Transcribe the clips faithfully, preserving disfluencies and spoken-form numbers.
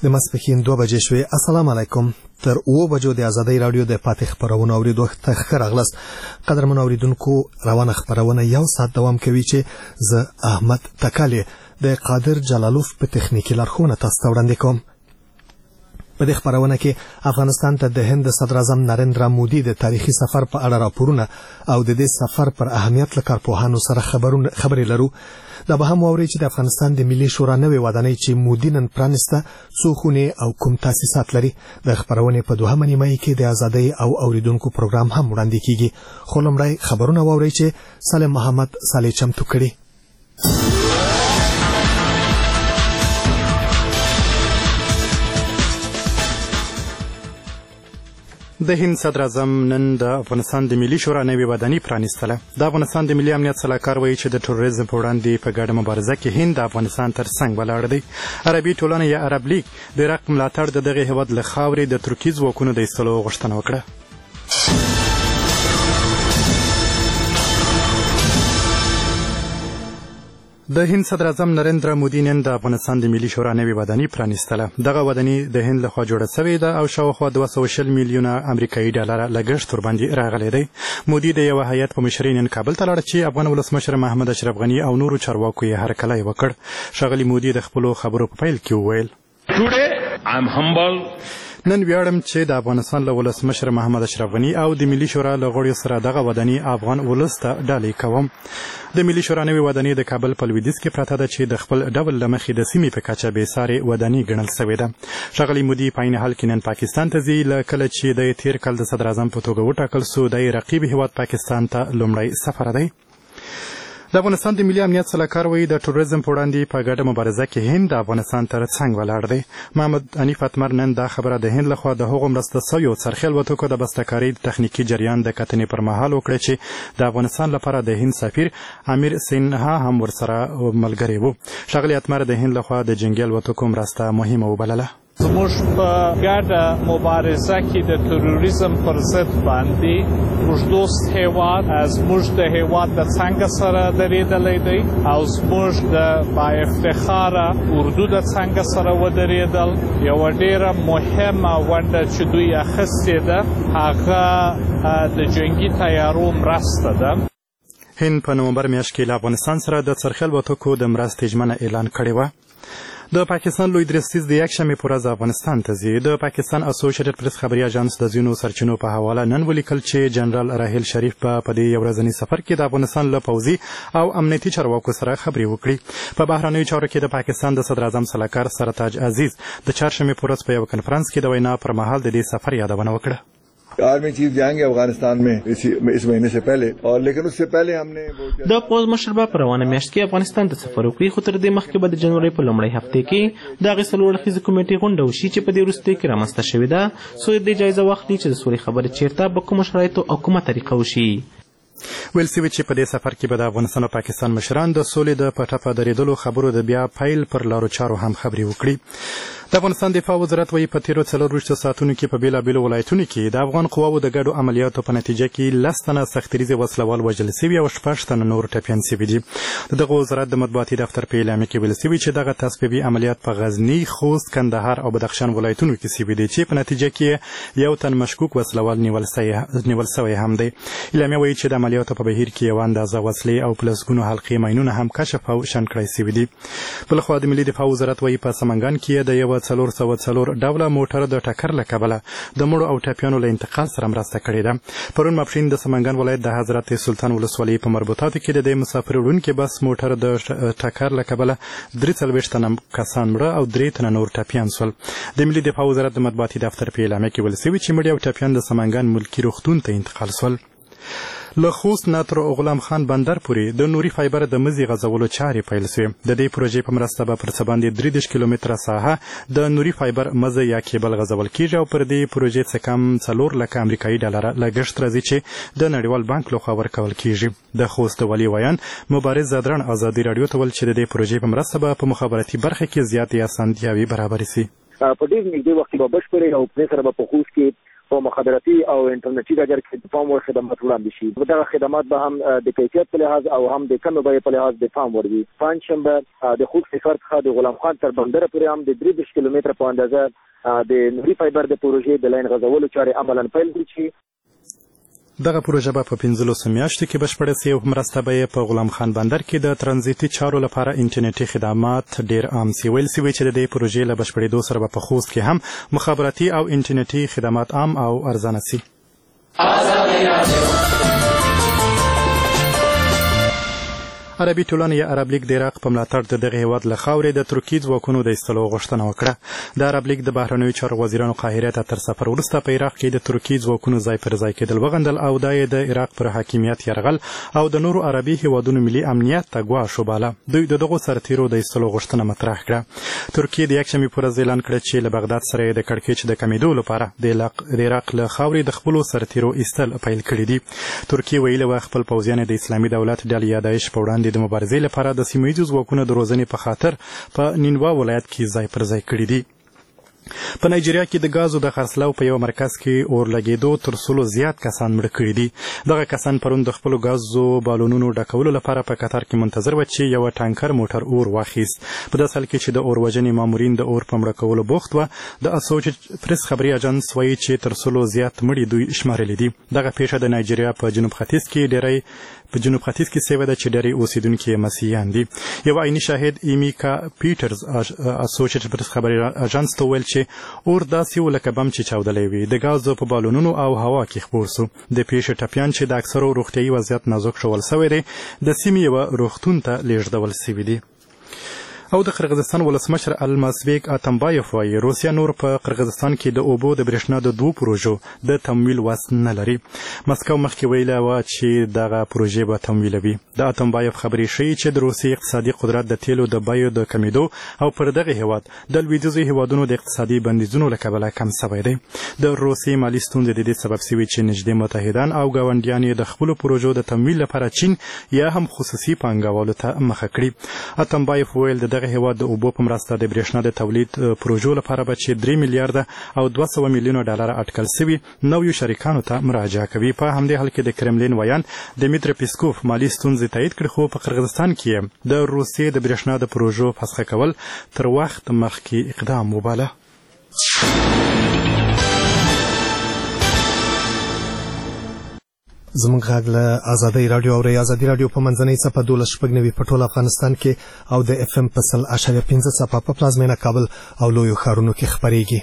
د ماسپښین دوه بجې شوې. السلام علیکم. تر اوه بجو د ازادۍ رادیو د پاتې خبرونه اوریدو ته ښه راغلاست. قدرمن اوریدونکو، روانه خبرونه یو ساعت دوام کوي چې زه احمد تکالی د قادر جلالوف په تخنیکی لارښوونه تاسو ته وړاندې کوم. په دې خبرونه کې افغانستان ته د هند صدر اعظم نریندرا مودي د تاریخي سفر په اړه راپورونه او د دې سفر پر اهمیت له کارپوهانو سره خبرونه خبرې لرو. دا به هم واوري چې د افغانستان د ملي شورا نوې ودانۍ چې مودي نن پرانسته څو خونې او کوم تاسیسات لري. د خبرونه په دوهمه نیمه کې د ازادۍ او اوریدونکو پروګرام هم وړاندې کیږي. خو لومړی خبرونه واوري چې سالم محمد صالح چمتو کړي. د هند صدر اعظم نن د افغانستان د ملي شورا نوې ودانۍ پرانیستله. د افغانستان د ملي امنیت سلاکار وایي چې د تروریزم په وړاندې په ګډه مبارزه کې هند د افغانستان تر څنګ ولاړ دی. عربي ټولنه یا عرب لیگ د عراق ملاتړ د دغه هیواد له خاورې د ترکي ځواکونو د ایستلو غوښتنه وکړه. د هند صدر اعظم نریندرا مودي نن د افغانستان د ملي شورا نوې ودانۍ پرانیستله. دغه ودانۍ د هند لخوا جوړه شوې ده او شاوخوا دوه سوه شل میلیونه امریکایي ډالره لګښت ورباندې راغلی دی. مودي د یوه هیات په مشرۍ نن کابل ته لاړ چې افغان ولسمشر محمد اشرف غني او نورو چارواکو یې هرکلی وکړ. ښاغلي مودي د خپلو خبرو په پیل کې وویل: نن ویاړم چې د افغانستان له ولسمشر محمد اشرف غني او د ملي شورا له غړیو سره دغه ودانۍ افغان ولس ته ډالۍ کوم. د ملي شورا نوې ودانۍ د کابل په لویدیځ کې پرته ده چې د خپل ډول له مخې د سیمې په کچه بېسارې ودانۍ ګڼل شوې ده. ښاغلي مودي په عین حال کې نن پاکستان ته ځي. له کله چې د تېر کال د صدر اعظم په توګه وټاکل سو، د رقیب هیواد پاکستان ته لومړی سفر دی. د افغانستان د ملي امنیت سلاکار وایي د تروریزم په وړاندې په ګډه مبارزه کې هند د افغانستان تر څنګ ولاړ دی. محمد حنیف اتمر نن دا خبره د هند لخوا د هغو مرسته شویو څرخي الوتکو د بستهکارۍ د تخنیکي جریان د کتنې پر مهال وکړه چې د افغانستان لپاره د هند سفیر امیر سینها هم ورسره ملګری و. ښاغلي اتمر د هند لخوا د جنګي الوتکو مرسته مهمه وبلله. زموږ په ګډه مبارزه کې د تروریزم پر ضد باندې زموږ دوست هیواد زموږ د هیواد د څنګه سره درېدلی دی او زموږ د با افتخاره اردو د څنګه سره ودرېدل. یوه ډېره مهمه ونډه چې دوی اخیستې ده هغه د جنګي تیارو مرسته ده. هند په نومبر میاشت کې له افغانستان سره د څرخي الوتکو د مرستې ژمنه اعلان کړې وه. د پاکستان لوی درستیز د یکشنبې په ورځ افغانستان ته ځي. د پاکستان اسوسییټډ پریس خبري اژانس د ځینو سرچینو په حواله نن ولیکل چې جنرال راحیل شریف په په دې یو ورځني سفر کې د افغانستان له پوځي او امنیتي چارواکو سره خبرې وکړي. په بهرنیو چارو کې د پاکستان د صدر اعظم سلاکار سرتاج عزیز د چهارشنبې په ورځ په یو کنفرانس کې د وینا پر مهال د دې سفر یادونه وکړه. Army chief जाएंगे अफगानिस्तान में इस महीने से पहले और लेकिन उससे पहले हमने د پوز مشربه په روانه میاشت کې افغانستان ته سفر وکړي. خو تر دې مخکې به د جنوري په لومړۍ هفته کې د هغې څلور اړخیزې کمیټې غونډه وشي چې په دې وروستیو کې رامنځته شوې ده، څو د دې جایزه واخلي چې د سولې خبرې چیرته په کومو شرایطو او کومه طریقه وشي. ویل شوي چې په دې سفر کې به د افغانستان او پاکستان مشران د سولې د په ټپه درېدلو خبرو د بیا پیل پر لارو چارو هم خبرې وکړي. د افغانستان دفاع وزارت وایي په تیرو څلرویشتو ساعتونو کې په بېلابېلو ولایتونو کې د افغان قواو د ګډو عملیاتو په نتیجه کې لس تنه سختریزې وسلوال وژل سوي او شپږ تنه نور ټپیان سوي دي. د دغه وزارت د مطبوعاتي دفتر په اعلامیه کې ویل شوي چې دغه تصفیوي عملیات په غزني، خوست، کندهار او بدخشان ولایتونو کې سوي دي چې په نتیجه کې یو تن مشکوک وسلوال نیول سوی هم دی. اعلامیه وایي چې د عملیاتو په بهیر کې یو اندازه وسلې او په لسګونو حلقې ماینونه هم کشف او شنډ کړای سوي دي. بلخوا د ملي دفاع وزارت وایي په سمنګان کې د یو څلور سوه څلور ډوله موټر د ټکر له کبله د مړو او ټپیانو له انتقال سره مرسته کړې ده. پرون ماپښین د سمنګان ولایت د حضرت سلطان ولسوالۍ په مربوطاتو کې د دې مسافر وړونکي بس موټر د ټکر له کبله درې څلوېښت تنه کسان مړه او درې تنه نور ټپیان شول. د ملي دفاع وزارت د مطبوعاتي دفتر په اعلامیه کې ویل شوي چې مړي او ټپیان د سمنګان ملکي روغتون ته انتقال شول. له خوست نه تر غلام خان بندر پورې د نوري فایبر د مزي غځولو چارې پیل شوې. د دې پروژې په مرسته به پر څه باندې درې دېرش کیلومتره ساحه د نوري فایبر مزه یا کیبل غځول کیږي او پر دې پروژې څه کم څلور لکه امریکایي ډالره لګښت راځي چې د نړیوال بانک لخوا ورکول کیږي. د خوست والي ویان مبارز زادران ازادي راډیو ته ویل چې د دې پروژې په مرسته به په مخابراتي برخه کې زیاتې اسانتیاوې برابرې شي. په ډېر نږدې وخت کې به بشپړې او پرې سره به په خوست کې په مخابراتي او انټرنیټي ډګر کې د پام وړ خدمات وړاندې شي. دغه خدمات به هم د کیفیت په لحاظ او هم د کمې بیې په لحاظ د پام وړ وي. پنجشنبه د خوست ښار څخه د غلام خان تر بندره پورې هم د درې دېرش کیلومتره په اندازه د نوري فایبر د پروژې د لاین غځولو چارې عملاً پیل کړي شي. دغه پروژه به په پنځلسو میاشتو کې بشپړه سي او مرسته به یې په غلام خان بندر کې د ترانزیتي چارو لپاره انټرنیټي خدمات ډیر عام سي. ویل سوي چې د دې پروژې له بشپړېدو سره به په خوست کې هم مخابراتي او انټرنیټي خدمات عام او ارزانه سي. عربي ټولنې یا عرب لیگ د عراق په ملاتړ د دغه هیواد له خاورې د ترکي ځواکونو د ایستلو غوښتنه وکړه. د عرب لیگ د بهرنیو چارو وزیرانو قاهرې ته تر سفر وروسته په عراق کې د ترکي ځواکونو ځای پر ځای کېدل وغندل او دا یې د عراق پر حاکمیت یرغل او د نورو عربي هیوادونو ملي امنیت ته ګواښ وباله. دوی د دغو سرتیرو د ایستلو غوښتنه مطرح کړه. ترکیه د یکشنبې په ورځ اعلان کړه چې له بغداد سره یې د کړکېچ د کمېدو لپاره د عراق له خاورې د خپلو سرتیرو ایستل پیل کړي دي. ترکیه ویلي وه خپل پوځیان د اسلامي دولت ډلې یا داعش په وړاندې د مبارزې لپاره د سیمه ییزو ځواکونو د روزنې په خاطر په نینوا ولایت کې ځای پر ځای کړي دي. په نایجیریا کې د غازو د خرڅلاو په یو مرکز کې اور لګېدو تر سلو زیات کسان مړه کړي دي. دغه کسان پرون د خپلو غازو بالونونو ډکولو لپاره په قطار کې منتظر و چې یو ټانکر موټر اور واخیست. په داسې حال کې چې د اور وژنې مامورین د اور په مړه کولو بوخت وه، د اسوسییټډ پریس خبري اژانس وایي چې تر سلو زیات مړي دوی شمارلي دي. دغه پیښه د نایجیریا په جنوب ختیځ کې ډېری په جنوب ختیځ کې سوې ده چې ډېری اوسیدونکي یې مسیحیان دي. یو عیني شاهد ایمیکا پیټرز اسوسییټډ پریس خبري اژانس ته ویل چې اور داسې و لکه بم چې چاودلی وي. د ګازو په بالونونو او هوا کې خپور سو. د پیښې ټپیان چې د اکثرو روغتیایي وضعیت نازک شول سوی دی د سیمې یوه روغتون ته لیږدول سوي دي. او د قرغیزستان ولسمشر المازبیک اتمبایف وایي روسیا نور په قرغیزستان کې د اوبو د برېښنا د دوو پروژو د تمویل وس نه لري. مسکو مخکې ویلي وه چې دغه پروژې به تمویلوي. د اتمبایف خبرې ښیي چې د روسیې اقتصادي قدرت د تیلو د بیو د کمیدو او پر دغه هیواد د لویدیځو هیوادونو د اقتصادي بندیزونو له کبله کم سوی دی. د روسیې مالي ستونزې د دې سبب سوي چې نږدې متحدان او ګاونډیان یې د خپلو پروژو د تمویل لپاره چین یا هم خصوصي پانګوالو ته مخه کړي. اتمبایف ویل د دغه هیواد د اوبو په مرسته د برېښنا د تولید پروژو لپاره به چې درې میلیارده او دوه سوه میلیونه ډالره اټکل سوي نویو شریکانو ته مراجعه کوي. په همدې حال کې د کرملین ویان دمیتر پیسکوف مالي ستونزې تایید کړي، خو په قرغیزستان کې د روسیې د برېښنا د پروژو فسخه کول تر وخت مخکې اقدام وباله. زموږ غږ له ازادۍ راډیو اورئ. ازادي راډیو په منځنۍ څپه دولس شپږ نوي په ټول افغانستان کې او د اف ام په سل اشاریه پنځه څپه په پلازمینه کابل او لویو ښارونو کې خپرېږي.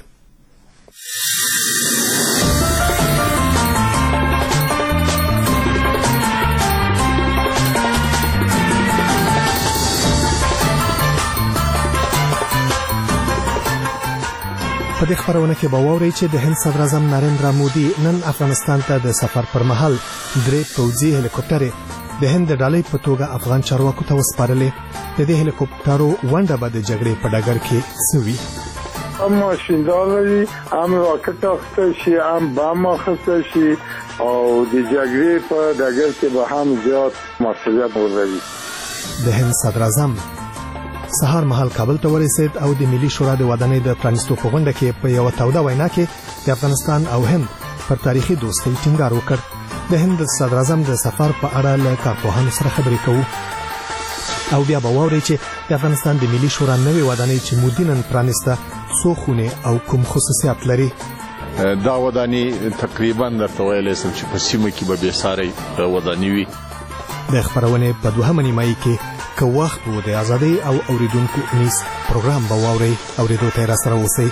په دې خبرونه کې به واورئ چې د هند صدر اعظم نریندرا مودي نن افغانستان ته د سفر پر مهال درې پوځي هلیکوپټرې د هند د ډالۍ په توګه افغان چارواکو ته وسپارلې. د دې هلیکوپټرو ونډه به د جګړې په ډګر کې څه وي؟ هم ماشیندار لري، هم راکټ اخیستی شي، هم بم اخیستی شي او د جګړې په ډګر کې به هم زیات مسؤلیت ولري. د هند صدر اعظم سهار مهال کابل ته ورسید او د ملي شورا د ودانۍ د پرانیستو په غونډه کې په یو توده وینا کې د افغانستان او هند پر تاریخي دوستۍ ټینګار وکړ. د هند صدر اعظم د سفر په اړه له کارپوهانو سره خبرې کوو. او بیا به واورئ چې د افغانستان د ملي شورا نوې ودانۍ چې مودي نن پرانیسته څو خونې او کوم خصوصیات لري. دا ودانۍ تقریبا درته ویلی شم چې په سیمه کې به بېساری ودانۍ وي. د خبرونې په دوهمه نیمایي کې که وخت وو د ازادۍ او اوریدونکو نیز پروګرام به واورئ. اوریدو ته را سره اوسئ.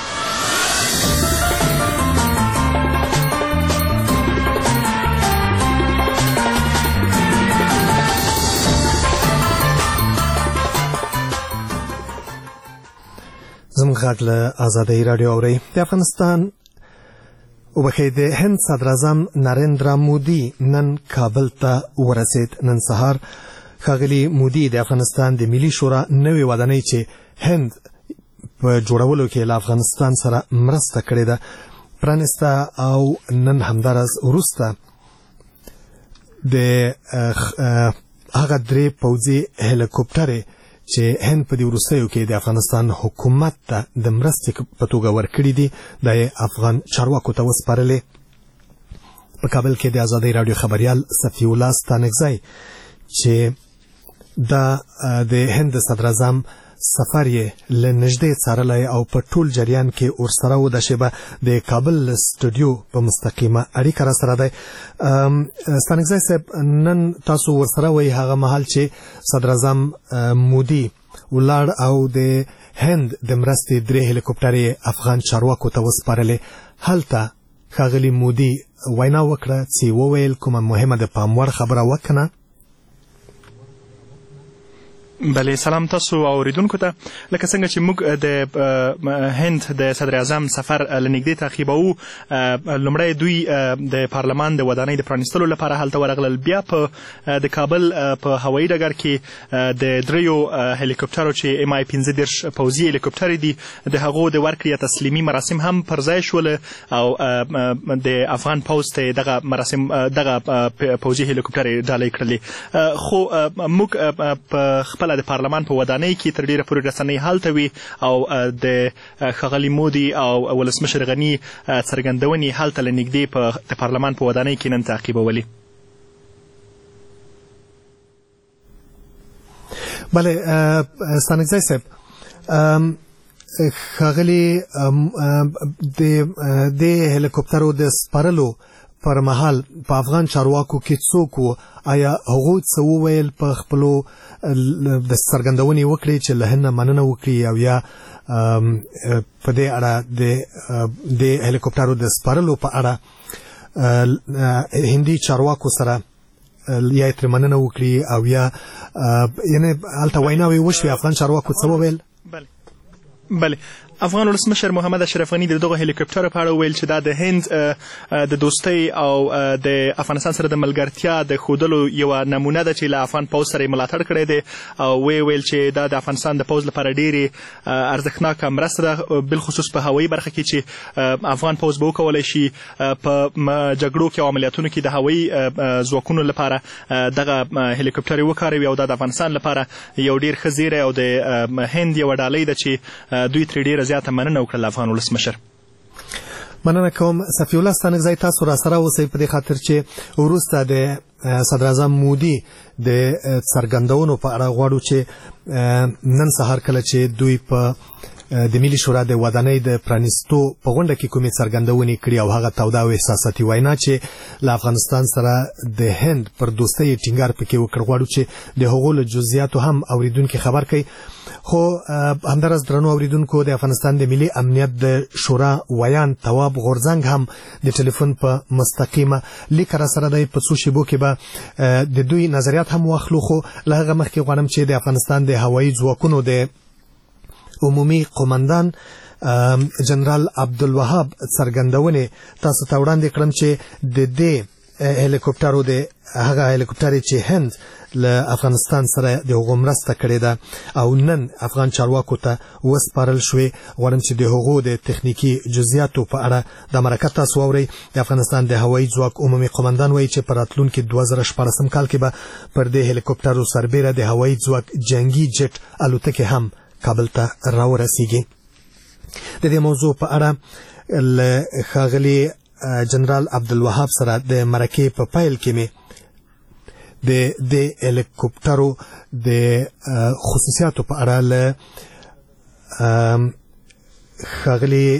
زموږ غږ له ازادۍ راډیو اورئ. د افغانستان وبخښئ د هند صدر اعظم نریندرا مودي نن کابل ته ورسید. نن سهار ښاغلي مودي د افغانستان د ملي شورا نوې ودانۍ چې هند په جوړولو کې له افغانستان سره مرسته کړې ده پرانیسته او نن همداراز وروسته د هغه درې پوځي هلیکوپټرې چې هند په دې وروستیو کې د افغانستان حکومت ته د مرستې په توګه ورکړي دي د افغان چارواکو ته وسپارلې. په کابل کې د ازادۍ راډیو خبريال صفي الله ستانکزی چې د د هند صدر اعظم سفر یې له نږدې څارلی او په ټول جریان کې ورسره و د شیبه د کابل سټوډیو په مستقیمه اړیکه را سره دی. ستانکزی صاحب، نن تاسو ورسره وئ هغه مهال چې صدر اعظم مودي ولاړ او د هند د مرستې درې هلیکوپټرې افغان چارواکو ته وسپارلې. هلته ښاغلي مودي وینا وکړه چې وویل کومه مهمه د پام وړ خبره وکنه. بله، سلام تاسو اوریدونکو ته. لکه څنګه چې موږ د هند د صدر اعظم سفر له نږدې تعقیبوو، لومړی دوی د پارلمان د ودانۍ د پرانیستلو لپاره هلته ورغلل. بیا په د کابل په هوایي ډګر کې د دریو هلیکوپټرو چې ام آی پنځه دېرش پوځي هلیکوپټرې دي د هغو د ورکړې یا تسلیمي مراسم هم پر ځای شول او د افغان پوځ ته دغه مراسم دغه پوځي هلیکوپټرې ډالۍ کړلې. خو موږ په خپل د پارلمان په ودانۍ کې تر ډیره پورې رسنۍ هلته وي او د ښاغلي مودي او ولسمشر غني څرګندونې هلته له نږدې په د پارلمان په ودانۍ کې نن تعقیبولې. بله ستانکزی صاحب، ښاغلي د هلیکوپټرو د سپارلو پر مهال په افغان چارواکو کې څوک وو؟ آیا هغوی څه وویل؟ په خپلو د څرګندونې وکړې چې له هند نه مننه وکړي او یا په دې اړه د هلیکوپټرو د سپارلو په اړه هندي چارواکو سره یا تر مننه وکړي او یا یعنی هلته ویناوې وشوې؟ افغان چارواکو څه وویل؟ بله بله افغان ولسمشر محمد اشرف غني د دغه هلیکوپټرو په اړه ویل چې دا د هند د دوستۍ او د افغانستان سره د ملګرتیا د ښودلو یوه نمونه ده چې له افغان پوځ سره یې ملاتړ کړی دی او ویې ویل چې دا د افغانستان د پوځ لپاره ډېرې ارزښتناکه مرسته ده، بالخصوص په هوایي برخه کې چې افغان پوځ به وکولی شي په جګړو کې او عملیاتونو کې د هوایي ځواکونو لپاره دغه هلیکوپټرې وکاروي او دا د افغانستان لپاره یو ډېر ښه زیری او د هند یوه ډالۍ ده چې دوی ترې ډېره زیاته مننه وکړل افغان ولسمشر. مننه کوم صفي الله ستانکزی، تاسو را سره اوسئ په دې خاطر چې وروسته د صدر اعظم مودي د څرګندونو په اړه غواړو چې نن سهار کله چې دوی په د ملي شورا د ودانۍ د پرانیستو په غونډه کې کومې څرګندونې کړي او هغه توده او احساساتي وینا چې له افغانستان سره د هند پر دوستۍ ټینګار پکې وکړ، غواړو چې د هغو له جزئیاتو هم اوریدونکي خبر کړي. خو همداراز درنو اوریدونکو، د افغانستان د ملي امنیت د شورا ویان تواب غورځنګ هم د ټلیفون په مستقیمه لیکه را سره دی. په څو شیبو کې به د دوی نظریات هم واخلو، خو له هغه مخکې غواړم چې د افغانستان د هوایي ځواکونو د عمومي قومندان جنرال عبدالوهاب څرګندونې تاسو ته وړاندې کړم چې د دې هلیکوپټرو د هغه هلیکوپټرې چې هند له افغانستان سره د هغو مرسته کړې ده او نن افغان چارواکو ته وسپارل شوې. غواړم چې د هغو د تخنیکي جزئیاتو په اړه د مرکه تاسو واورئ. د افغانستان د هوایي ځواک عمومي قومندان وایي چې په راتلونکي دوه زره شپاړسم کال کې به پر دې هلیکوپټرو سربیره د هوایي ځواک جنګي جټ الوتکې هم کابل ته راورسیږي. د دې موضوع په اړه له ښاغلي جنرال عبدالوهاب سره د مرکې په پیل کې مې د د هلیکوپټرو د خصوصیاتو په اړه له ښاغلي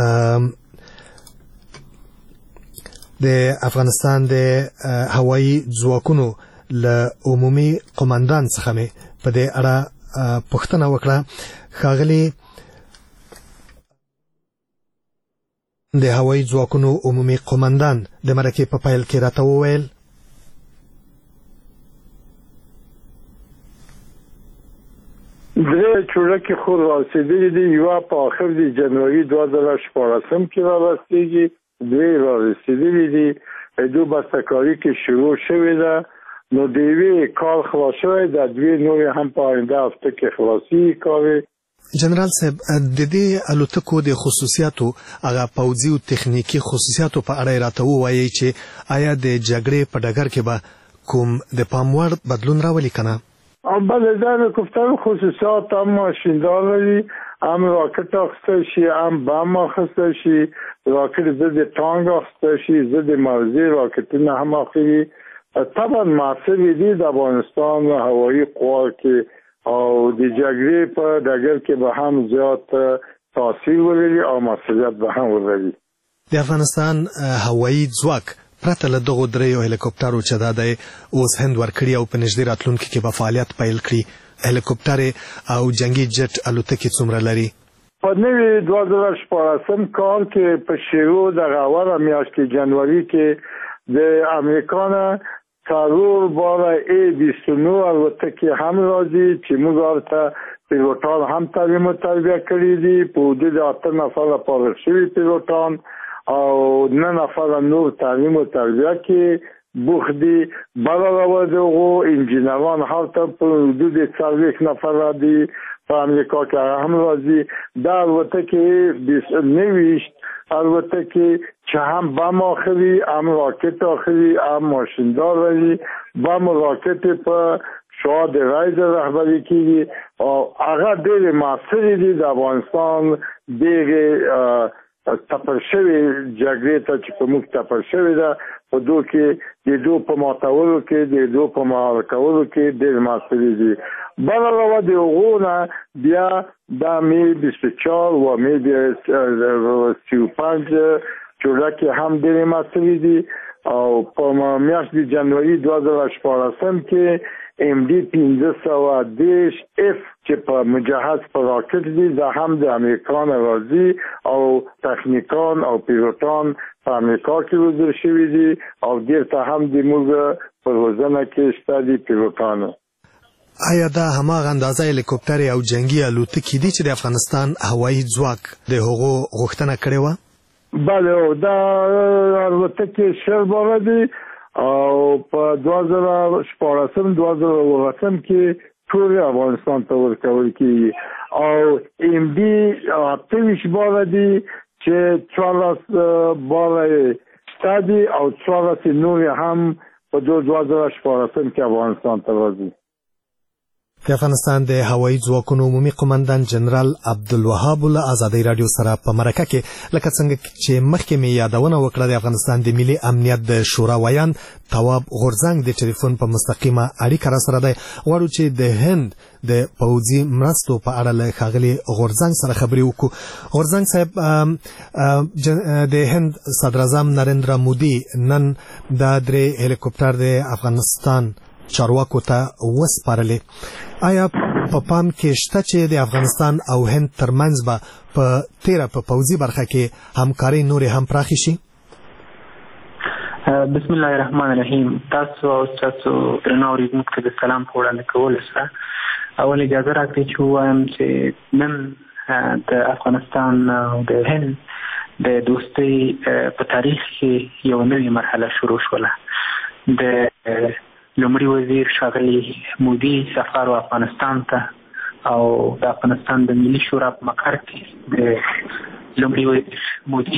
د افغانستان د هوایي ځواکونو له عمومي قومندان څخه مې په دې اړه پوښتنه وکړه. ښاغلي د هوایي ځواکونو عمومي قومندان د مرکې په پیل کې راته وویل: درې چورکې خو رارسېدلي دي، یوه په آخر د جنوري دوه زره شپاړسم کې رارسېږي، دوی رارسېدلي دي، دو بسته‌کاري کې شروع شوې ده، نو د یوې کار خلاص شوی ده، دوی نورې هم په آینده هفته کې خلاصي کوي. جنرال صاحب، د دې الوتکو د خصوصیاتو هغه پوځي او تخنیکی خصوصیاتو په اړه راته ووایي چې آیا د جګړې په ډګر کې به کوم د پام وړ بدلون راولي کنه؟ بله در هلیکوپتر خصوصیات هم ماشیندار لري، هم راکت اخیسته شي، هم بم اخیسته شي، راکت ضد تانک اخیسته شي، ضد موزی راکتونه هم اخیری. طبعا مؤثر دي د افغانستان هوایي قوا کې او د جګړې په ډګر کې به هم زیات تاثیر ولري او مسؤلیت به هم ولري. د افغانستان هوایي ځواک پرته له دغو دریو هلیکوپټرو چې دا دی اوس هند ورکړي او په نږدې راتلونکي کې به فعالیت پیل کړي، هلیکوپټر او جنگي جټ الوتکې څومره لري؟ په نوي دوه زره شپاړسم کال کې په شروع د اوله میاشت کې جنوري کې د امریکا نه څلور باره ای بیست و نه الوتکې هم راځي چې موږ ورته پیلوټان هم تعلیم او تربیه کړي دي. په حدود اته نفره فارغ شوي پیلوټان او نه نفره نور تعلیم او تربیه کې بوخت دي. علاوه د هغو انجینران هلته په حدود څلوېښت نفره دي په امریکا کې هم راځي. دا الوتکې نویشت الوتکې چې هم بم اخلي، هم راکت اخلي، هم ماشیندار لري. بم راکت په شاه د رایز رهبري کېږي او هغه ډېرې مؤثرې دي. د افغانستان ډېرې تپل شوې جګړې ته چې په موږ تپل شوې ده په دو کې د دو په ماتولو کې د دو په مهار کولو کې ډېر مؤثرې دي. بل علاوه د هغو نه بیا دا می بیست و چهار و می سی و پنج چورلکې هم ډېرې مؤثرې دي او په میاشت د جنوري دوه زره شپاړسم کې ام ډي پنځه سوه دېرش اف چې په مجهز په راکټ دي دا هم د امریکا نه راځي او تخنیکان او پیلوټان په امریکا کې روزل شوي دي او دېرته هم د موږ په روزنه کې شته دي پیلوټانو. آیا دا هماغه اندازه هلیکوپټرې او جنگي الوتکې دي چې د افغانستان هوایي ځواک د هغو غوښتنه کړې وه؟ بله دا الوتکې شل باره دي او په دوه زره شپاړسم دوه زره اوولسم کې ټول افغانستان ته ورکول کېږي او ام ډي اته ویشت باره دي چې څوارلس باره شته دي او څوارلس نورې هم په دوه زره شپاړسم کې افغانستان ته راځي. د افغانستان د هوایي ځواکونو عمومي قومندان جنرال عبدالوهاب له ازادۍ راډیو سره په مرکه کې لکه څنګه چې مخکې مې یادونه وکړه د افغانستان د ملي امنیت د شورا ویان تواب غورځنګ د ټلیفون په مستقیمه اړیکه را سره دی. غواړو چې د هند د پوځي مرستو په اړه له ښاغلي غورځنګ سره خبرې وکړو. غورځنګ صاحب، د هند صدراعظم نریندرا مودي نن دا درې هلیکوپټر د افغانستان چارواکو ته وسپارلې. آیا په پام کې شته چې د افغانستان او هند ترمنځ به په تیره په پوځي برخه کې همکاري نورې هم پراخې شي؟ بسم الله الرحمن الرحیم. تاسو او تاسو درنو اوریدونکو ته د سلام په وړاندې کولو سره اول اجازه راکړئ چې ووایم چې نن د افغانستان او د هند د دوستۍ په تاریخ کې یو نوې مرحله شروع شوله. د لومړي وزیر ښاغلي مودي سفر و افغانستان ته او د افغانستان د ملي شورا په مقر کې د لومړي وزیر مودي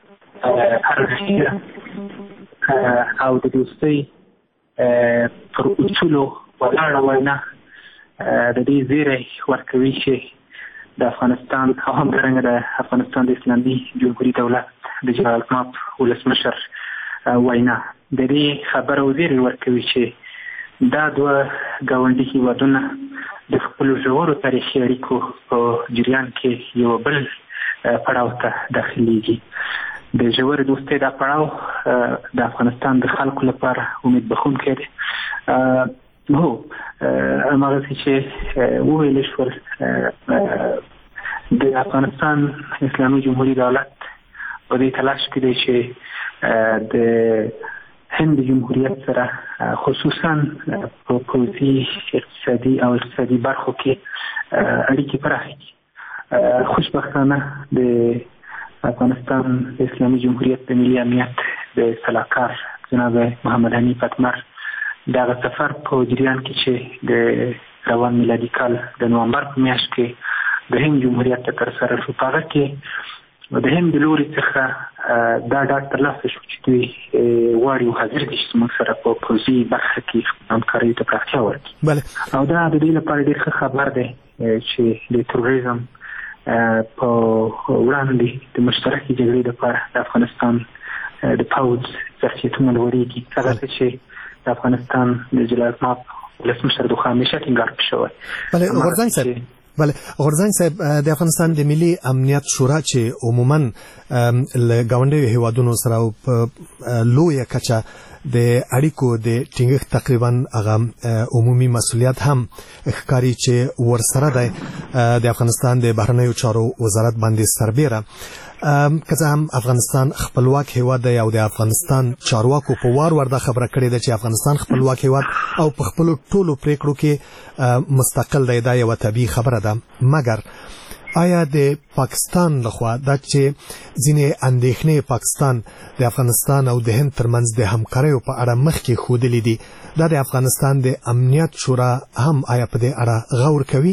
او د دوستۍ پر اصولو ولاړه وینا د دې زیری ورکوي چې د افغانستان او همدارنګه د افغانستان د اسلامي جمهوري دولت د جلال آباد ولسمشر وینا د دې خبره وزیری ورکوي چې دا دوه ګاونډي هېوادونه د خپلو ژورو تاریخي اړیکو په جریان کې یو بل پړاو ته داخلېږي. د ژورې دوستۍ دا پړاو د افغانستان د خلکو لپاره امید بښونکی دی. هو هماغسې چې وویلی شول د افغانستان اسلامي جمهوري دولت په دې تلاش کې دی چې د هند جمهوریت سره خصوصا په پوځي اقتصادي او اقتصادي برخو کې اړیکې پراخې کړي. خوشبختانه د افغانستان اسلامي جمهوریت د ملي امنیت د سلاکار جناب محمد حنیف اتمر دغه سفر په جریان کې چې د روان میلادي کال د نومبر په میاشت کې د هند جمهوریت ته ترسره شو، په هغه کې د هند د لوري څخه دا ډاډ ترلاسه شو چې دوی غواړي او حاضر دي چې زموږ سره په پوځي برخه کې همکارۍ ته پراختیا ورکړي او دا د دې لپاره ډېر ښه خبر دی چې د تروریزم په وړاندې د مشترکې جګړې لپاره د افغانستان د پوځ ظرفیتونه لوړېږي هغه څه چې د افغانستان د جلالتمآب ولسمشر دوخه همیشه ټینګار شوی. بله غورځنګ صاحب بله غورځنګ صاحب د افغانستان د ملي امنیت شورا چې عموما له ګاونډیو هیوادونو سره په لویه کچه د اړیکو د ټینګښت تقریبا هغه عمومي مسؤلیت هم ښکاري چې ورسره دی د افغانستان د بهرنیو چارو وزارت باندې سربیره که څه هم افغانستان خپلواک هیواد دی او د افغانستان چارواکو په وار ور دا خبره کړې ده چې افغانستان خپلواک هیواد او په خپلو ټولو پریکړو کې مستقل دی دا یوه طبیعي خبره ده مګر آیا د پاکستان لخوا دا چې ځینې اندېښنې پاکستان د افغانستان او د هند ترمنځ د همکاریو په اړه مخکې ښودلې دي دا د افغانستان د امنیت شورا هم آیا په دې اړه غور کوي؟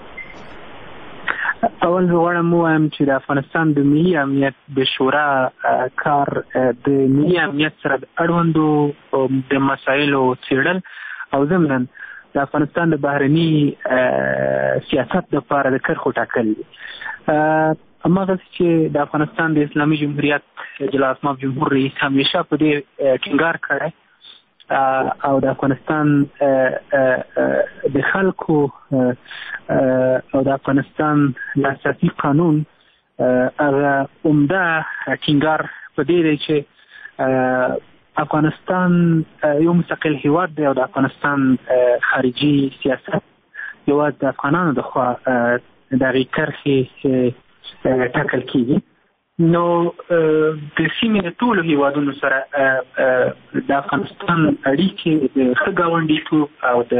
اول زه غواړم ووایم چې د افغانستان د ملي امنیت د شورا کار د ملي امنیت سره د اړوندو د مسایلو څېړل او ضمناً د افغانستان د بهرني سیاست لپاره د کرښو ټاکل دي. هماغسې چې د افغانستان د اسلامي جمهوریت جلالتمآب جمهور رئیس همیشه په دې ټینګار کړی او د افغانستان د خلکو او د افغانستان د اساسي قانون هغه عمده ټینګار په دې دی چې افغانستان یو مستقل هیواد دی او د افغانستان خارجي سیاست یوازې د افغانانو د خوا د هغې کرښې ټاکل کېږي. نو د سیمې د ټولو هیوادونو سره د افغانستان اړیکې د ښه ګاونډیتوب او د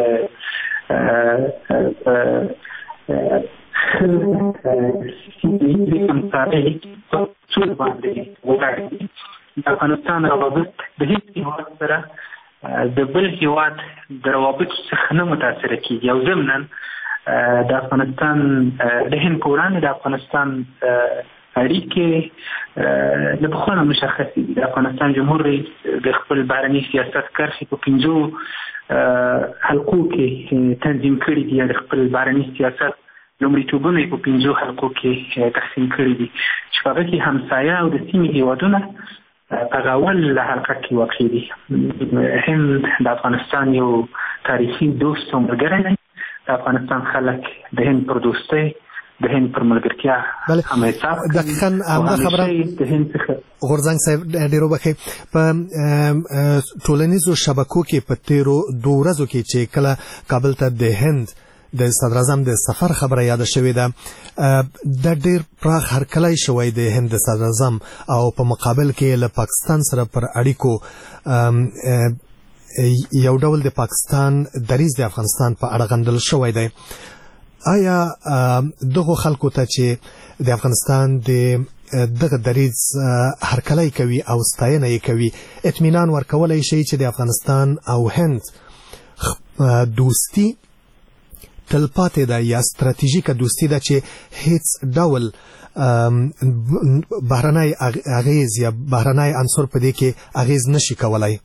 ښه همکارۍ په اصول باندې ولاړ دي. د افغانستان روابط د هیڅ هیواد سره د بل هیواد د روابطو څخه نه متاثره کېږي او ضمناً د افغانستان د هند په وړاندې د افغانستان اړیکې د پخوا نه مشخصې دي. د افغانستان جمهور رئیس د خپل بهرني سیاست کرښې په پنځو حلقو کې تنظیم کړي دي. د خپل بهرني سیاست لومړیتوبونه یې په پنځو حلقو کې تقسیم کړي دي چې په هغه کې همسایه او د سیمې هیوادونه په هغه اوله حلقه کې واقع دي. هند د افغانستان یو تاریخي دوست او ملګری دی. د افغانستان خلک د هند پر دوستۍ د هند پر ملګرتیا هم حساب کوي. دقیقاً همدا خبره غورځنګ صاحب ډېر وبښئ په ټولنیزو شبکو کې په تېرو دوه ورځو کې چې کله کابل ته د هند د صدراعظم د سفر خبره یاده شوې ده دا ډېر پراخ هرکلی شوی د هند د صدراعظم او په مقابل کې له پاکستان سره پر اړیکو یو ډول د پاکستان دریځ د افغانستان په اړه غندل شوی دی. آیا دغه خلکو ته چې د افغانستان د دغه دریځ هرکلی کوي او ستاینه یې کوي اطمینان ورکولی شي چې د افغانستان او هند دوستي تلپاتې ده یا ستراتیژیکه دوستي ده چې هیڅ ډول بهرنی اغیز یا بهرنی عنصر په دې کې اغیز نشي کولای؟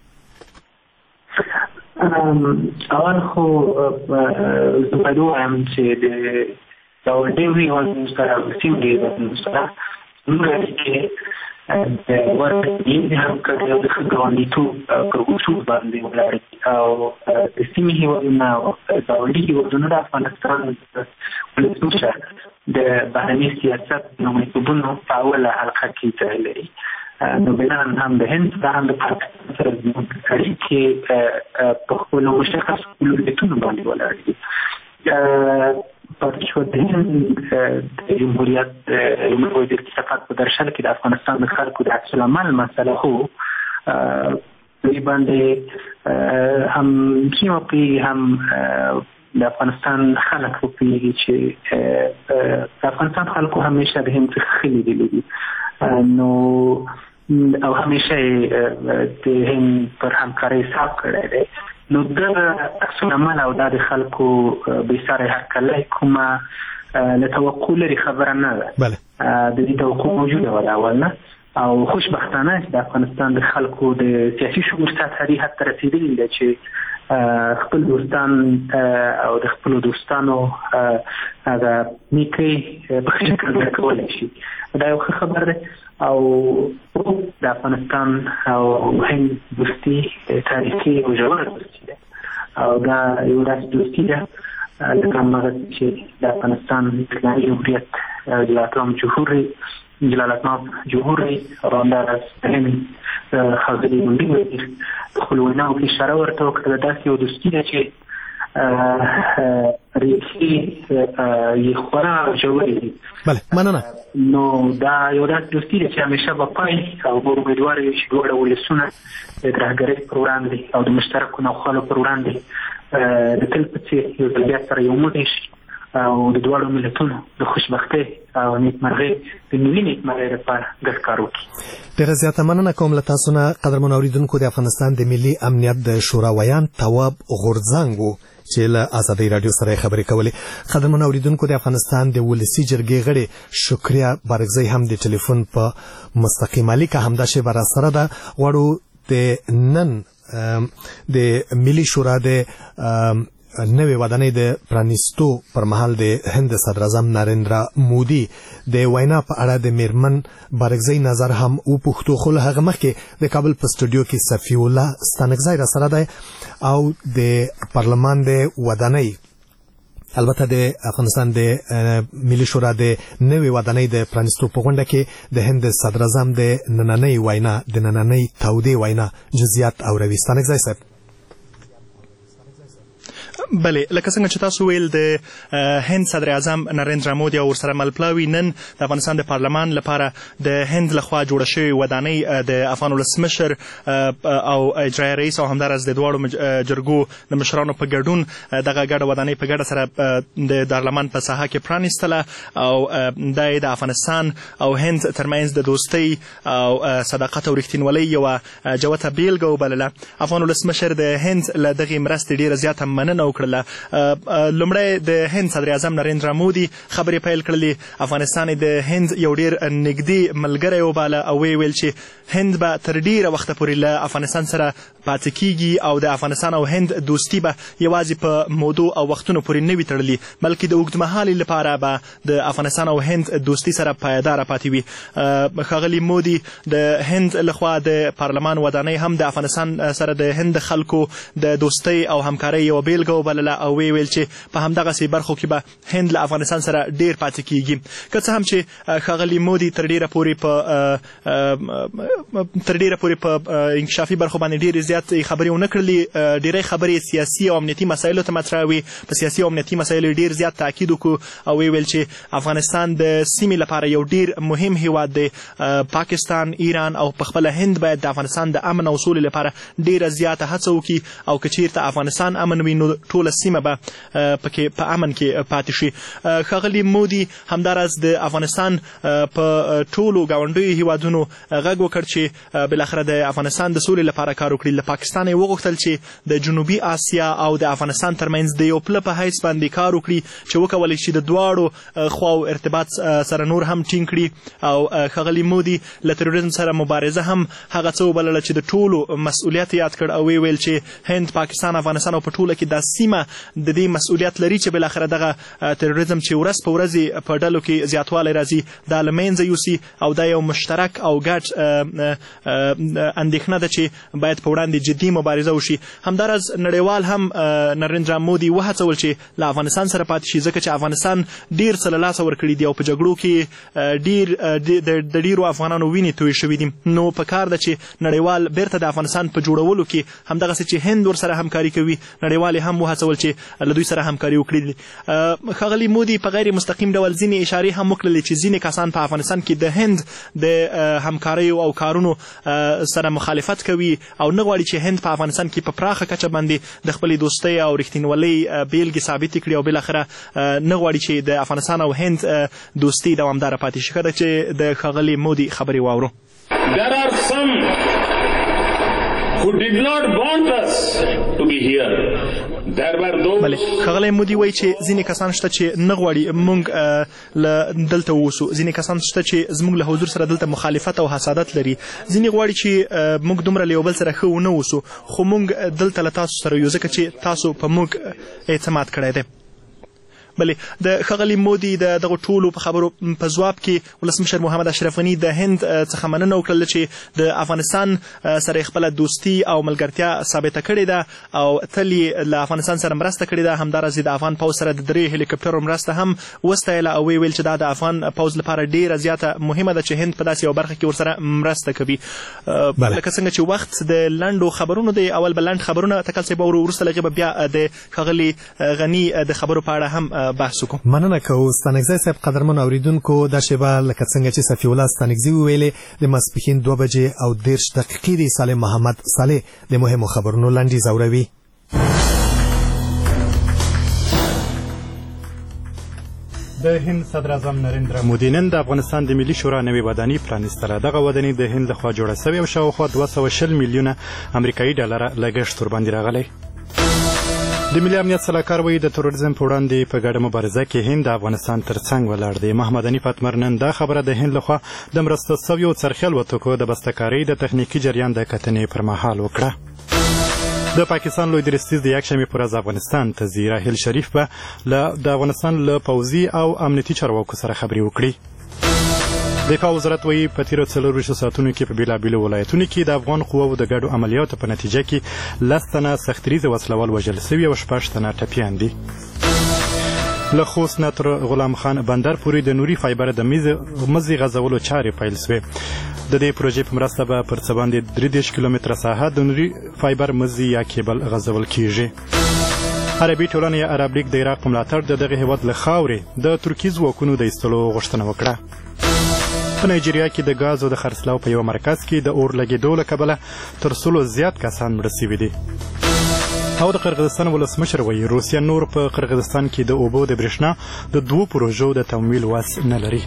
اول خو زه باید ووایم چې د ګاونډیو هېوادونو سره او سیمې هېوادونو سره زموږ اړیکې د ورته د همکارۍ او د ښه ګاونډیتوب پر اصول باندې ولاړ دي او د سیمې هېوادونه او ګاونډي هېوادونه د افغانستان ولسمشر د بهرني سیاست لومړیتوبونو په اوله حلقه کې ځای لري. نو بنان هم د هند سره هم د پاکستان سره زموږ اړیکې په خپلو مشخصو لومړیتونو باندې ولاړ دي. پاتې شوه د هند د جمهوریت لومړی وزیر کثافات په درشل کې د افغانستان د خلکو د عکس العمل مسله خو دوی باندې هم سیمه پوهېږي هم د افغانستان خلک وپوهېږي چې د افغانستان خلکو همیشه د هند څخه ښه لیدلي دي نو او همیشه د هند پر همکارۍ حساب کړی دی. نو دغه عکس العمل او دا د خلکو بېساری هرکلی کومه له توقع لري خبره نه ده. بله د دې توقع موجوده و اول نه او خوشبختانه د افغانستان د خلکو د سیاسي شعور سطح دې حد ته رسیدلی ده چې خپل دوستان او د خپل دوستانو هغه نیکي په شکل ورکولی شي. دا یو ښه خبر دی او د افغانستان او هند دوستي تاریخي او ژوره دوستي ده او دا یو داسې دوستي ده لکه همغسې چې د افغانستان اسلامي جمهوریت جلالتمآب جمهور جلالتمآب جمهور او همداراز هند ښاغلي ګوندي وزیر خپلو ویناوو کې اشاره ورته وکړه. داسې یو دوستي ده چې ریښې یې خورا ژورې دي. بله مننه. نو دا یو داسې دوستي ده چې همیشه به پای او موږ امیدوار یو چې دواړه ولسونه د ترهګرۍ پر وړاندې او د مشترکو نوښالو پر وړاندې د تل په څېر یو ځل بیا سره یو موټی شي او د دواړو ملتونو د خوشبختۍ او نیکمرغۍ د ملي نیکمرغۍ لپاره ګډ کار وکړي. ډېره زیاته مننه کوم له تاسو نه قدرمنو اورېدونکو. د افغانستان د ملي امنیت د شورا ویان تواب غورځنګ و چې له ازادۍ راډیو سره خبرې کولې. قدرمنو اوریدونکو د افغانستان د ولسی جرګې غړي شکریا بارګزی هم د ټلیفون په مستقیمه لیکه همدا شی بر سره ده غواړو د نن د ملي شورا د نوې ودانۍ د پرانیستو پر مهال د هند صدر اعظم نریندرا مودي د وینا په اړه د میرمن بارګزی نظر هم او پښتو خو له هغه مخکې د کابل په سټوډیو کې صفی الله ستانکزی را سره دی او د پارلمان د ودانۍ البته د افغانستان د ملي شورا د نوې ودانۍ د پرانیستو په غونډه کې د هند صدر اعظم د نننۍ وینا د نننۍ تودې وینا جزئیات اوروي. ستانکزی صاحب بله لکه څنګه چې تاسو ویل د هند صدر اعظم نریندرا مودي او ورسره ملپلاوي نن د افغانستان د پارلمان لپاره د هند لخوا جوړه شوې ودانۍ د افغان ولسمشر او اجرایي رئیس او همداراز د دواړو جرګو د مشرانو په ګډون دغه ګډه ودانۍ په ګډه سره د پارلمان په ساحه کې پرانیستله او دا د افغانستان او هند ترمنځ د دوستۍ او صداقت او رښتینولۍ یوه جوته بیلګه وبلله. افغان ولسمشر د هند له دغې مرستې ډېره زیاته مننه وکړله. لومړی د هند صدر اعظم نریندرا مودي خبرې پیل کړلې. افغانستان د هند یو ډېر نږدې ملګری وباله او ویې ویل چې هند به تر ډېره وخته پورې له افغانستان سره پاتې کیږي او د افغانستان او هند دوستي به یوازې په مودو او وختونو پورې نه وي تړلي بلکې د اوږدمهالي لپاره به د افغانستان او هند دوستي سره پایداره پاتې وي. ښاغلي مودي د هند لخوا د پارلمان ودانۍ هم د افغانستان سره د هند خلکو د دوستۍ او همکارۍ یوه بیلګه وبلله او ویې ویل چې په همدغسې برخو کې به هند له افغانستان سره ډېر پاتې کیږي. که څه هم چې ښاغلي مودي تر ډېره پورې په تر ډېره پورې په انکشافي برخو باندې ډېرې زیاتې خبرې ونه کړلې. ډېری خبرې سیاسي او امنیتي مسایلو ته مطرح وي. په سیاسي او امنیتي مسایلو ډېر زیات تاکید وکړو او ویې ویل چې افغانستان د سیمې لپاره یو ډېر مهم هیواد دی. پاکستان، ایران او پخپله هند باید د افغانستان د امن او سولې لپاره ډېره زیاته هڅه وکړي او که چېرته افغانستان امن وي نو ټوله سیمه به پکې په امن کې پاتې شي. ښاغلي مودي همداراز د افغانستان په ټولو ګاونډیو هیوادونو غږ وکړ چې بالاخره د افغانستان د سولې لپاره کار وکړي. له پاکستان یې وغوښتل چې د جنوبي اسیا او د افغانستان ترمنځ د یو پله په حیث باندې کار وکړي چې وکولی شي د دواړو خواو ارتباط سره نور هم ټینګ کړي. او ښاغلي مودي له تروریزم سره مبارزه هم هغه څه وبلله چې د ټولو مسؤلیت یاد کړ او ویې ویل چې هند، پاکستان، افغانستان او په ټوله کې دا سیمه د دې مسؤلیت لري چې بالاخره دغه تروریزم چې ورځ په ورځ په ډلو کې زیاتوالی راځي دا له منځه یوسي او دا یو مشترک او ګډ اندېښنه ده چې باید په وړاندې جدي مبارزه وشي. همداراز نړیوال هم نریندرا مودي وهڅول چې له افغانستان سره پاتې شي ځکه چې افغانستان ډېر څه له لاسه ورکړي دي او په جګړو کې ډېر د ډېرو افغانانو وینې تویې شوي دي. نو په کار ده چې نړیوال بیرته د افغانستان په جوړولو کې همدغسې چې هند ورسره همکاري کوي نړیوال هم وهڅول چې له دوی سره همکاري وکړي. ښاغلي مودي په غیر مستقیم ډول ځینې اشارې هم وکړلې چې ځینې کسان په افغانستان کې د هند د همکاریو او کارونو سره مخالفت کوي او نه غواړي چې هند په افغانستان کې په پراخه کچه باندې د خپلې دوستۍ او رښتینولۍ بیلګې ثابتې کړي او بالاخره نه غواړي چې د افغانستان او هند دوستي دوامداره پاتې شي. ښه ده چې د ښاغلي مودي خبرې واورو. There are some who did not want us to be here. There were those بله ښاغلی مودي وایي چې ځینې کسان شته چې نه غواړي موږ له دلته واوسو، ځینې کسان شته چې زموږ له حضور سره دلته مخالفت او حسادت لري، ځینې غواړي چې موږ دومره له یو بل سره ښه ونه اوسو، خو موږ دلته له تاسو سره یو ځکه چې تاسو په موږ اعتماد کړی دی. بله د ښاغلي مودي د دغو ټولو په خبرو په ځواب کې ولسمشر محمد اشرف غني د هند څخه مننه وکړله چې د افغانستان سره یې خپله دوستي او ملګرتیا ثابته کړې ده او تل یې له افغانستان سره مرسته کړې ده. همداراز د افغان پوځ سره د درې هلیکاپټرو مرسته هم وستایله او ویې ویل چې دا د افغان پوځ لپاره ډېره زیاته مهمه ده چې هند په داسې یوه برخه کې ورسره مرسته کوي. لکه څنګه چې وخت د لنډو خبرونو دی، اول به لنډ خبرونه تکل صاحب اورو، وروسته له هغې به بیا د ښاغلي غني د خبرو په اړه هم بحث وکړو. مننه کوو ستانکزی صاحب. قدرمن اوریدونکو دا شیبه لکه څنګه چې صفي الله ستانکزي وویلې د ماسپښین دوه بجې او دېرش دقیقې دی سالم محمد صالح د مهمو خبرونو لنډیز اوروي. د هند صدر اعظم نریندرا مودي نن د افغانستان د ملي شورا نوې ودانۍ پرانیستله. دغه ودانۍ د هند لخوا جوړه سوې او شاوخوا دوه سوه شل میلیونه امریکایي ډالره لګښت ورباندې راغلی. د ملي امنیت سلاکار وایي د تروریزم په وړاندې په ګډه مبارزه کې هند د افغانستان تر څنګ ولاړ دی. محمد حنیف اتمر نن دا خبره د هند لخوا د مرسته سویو څرخي الوتکو د بستهکارۍ د تخنیکي جریان د کتنې پر مهال وکړه. د پاکستان لوی درستیز د یکشنبې په ورځ افغانستان ته ځي. راحیل شریف به د افغانستان له پوځي او امنیتي چارواکو سره خبرې وکړي. دفاع وزارت وایي په تیرو څلورویشتو ساعتونو کې په بېلابېلو ولایتونو کې د افغان قواوو د ګډو عملیاتو په نتیجه کې لس تنه سختریزه وسلوال وژل سوي او شپږ تنه ټپیان دي. له خوست نه تر غلام خان بندر پورې د نوري فایبر د مزي غځولو چارې پیل سوې. د دې پروژې په مرسته به پر څه باندې درې دېرش کیلومتره ساحه د نوري فایبر مزي یا کیبل غځول کیږي. عربي ټولنه یا عرب لیګ د عراق په ملاتړ د دغه هېواد له خاورې د ترکي ځواکونو د ایستلو غوښتنه وکړه. په نایجیریا کې د ګازو د خرڅلاو په یوه مرکز کې د اور لګېدو له کبله تر سلو زیات کسان مړه سوي دي. او د قرغیزستان ولسمشر وایي روسیه نور په قرغیزستان کې د اوبو د برېښنا د دوو پروژو د تمویل وس نه لري.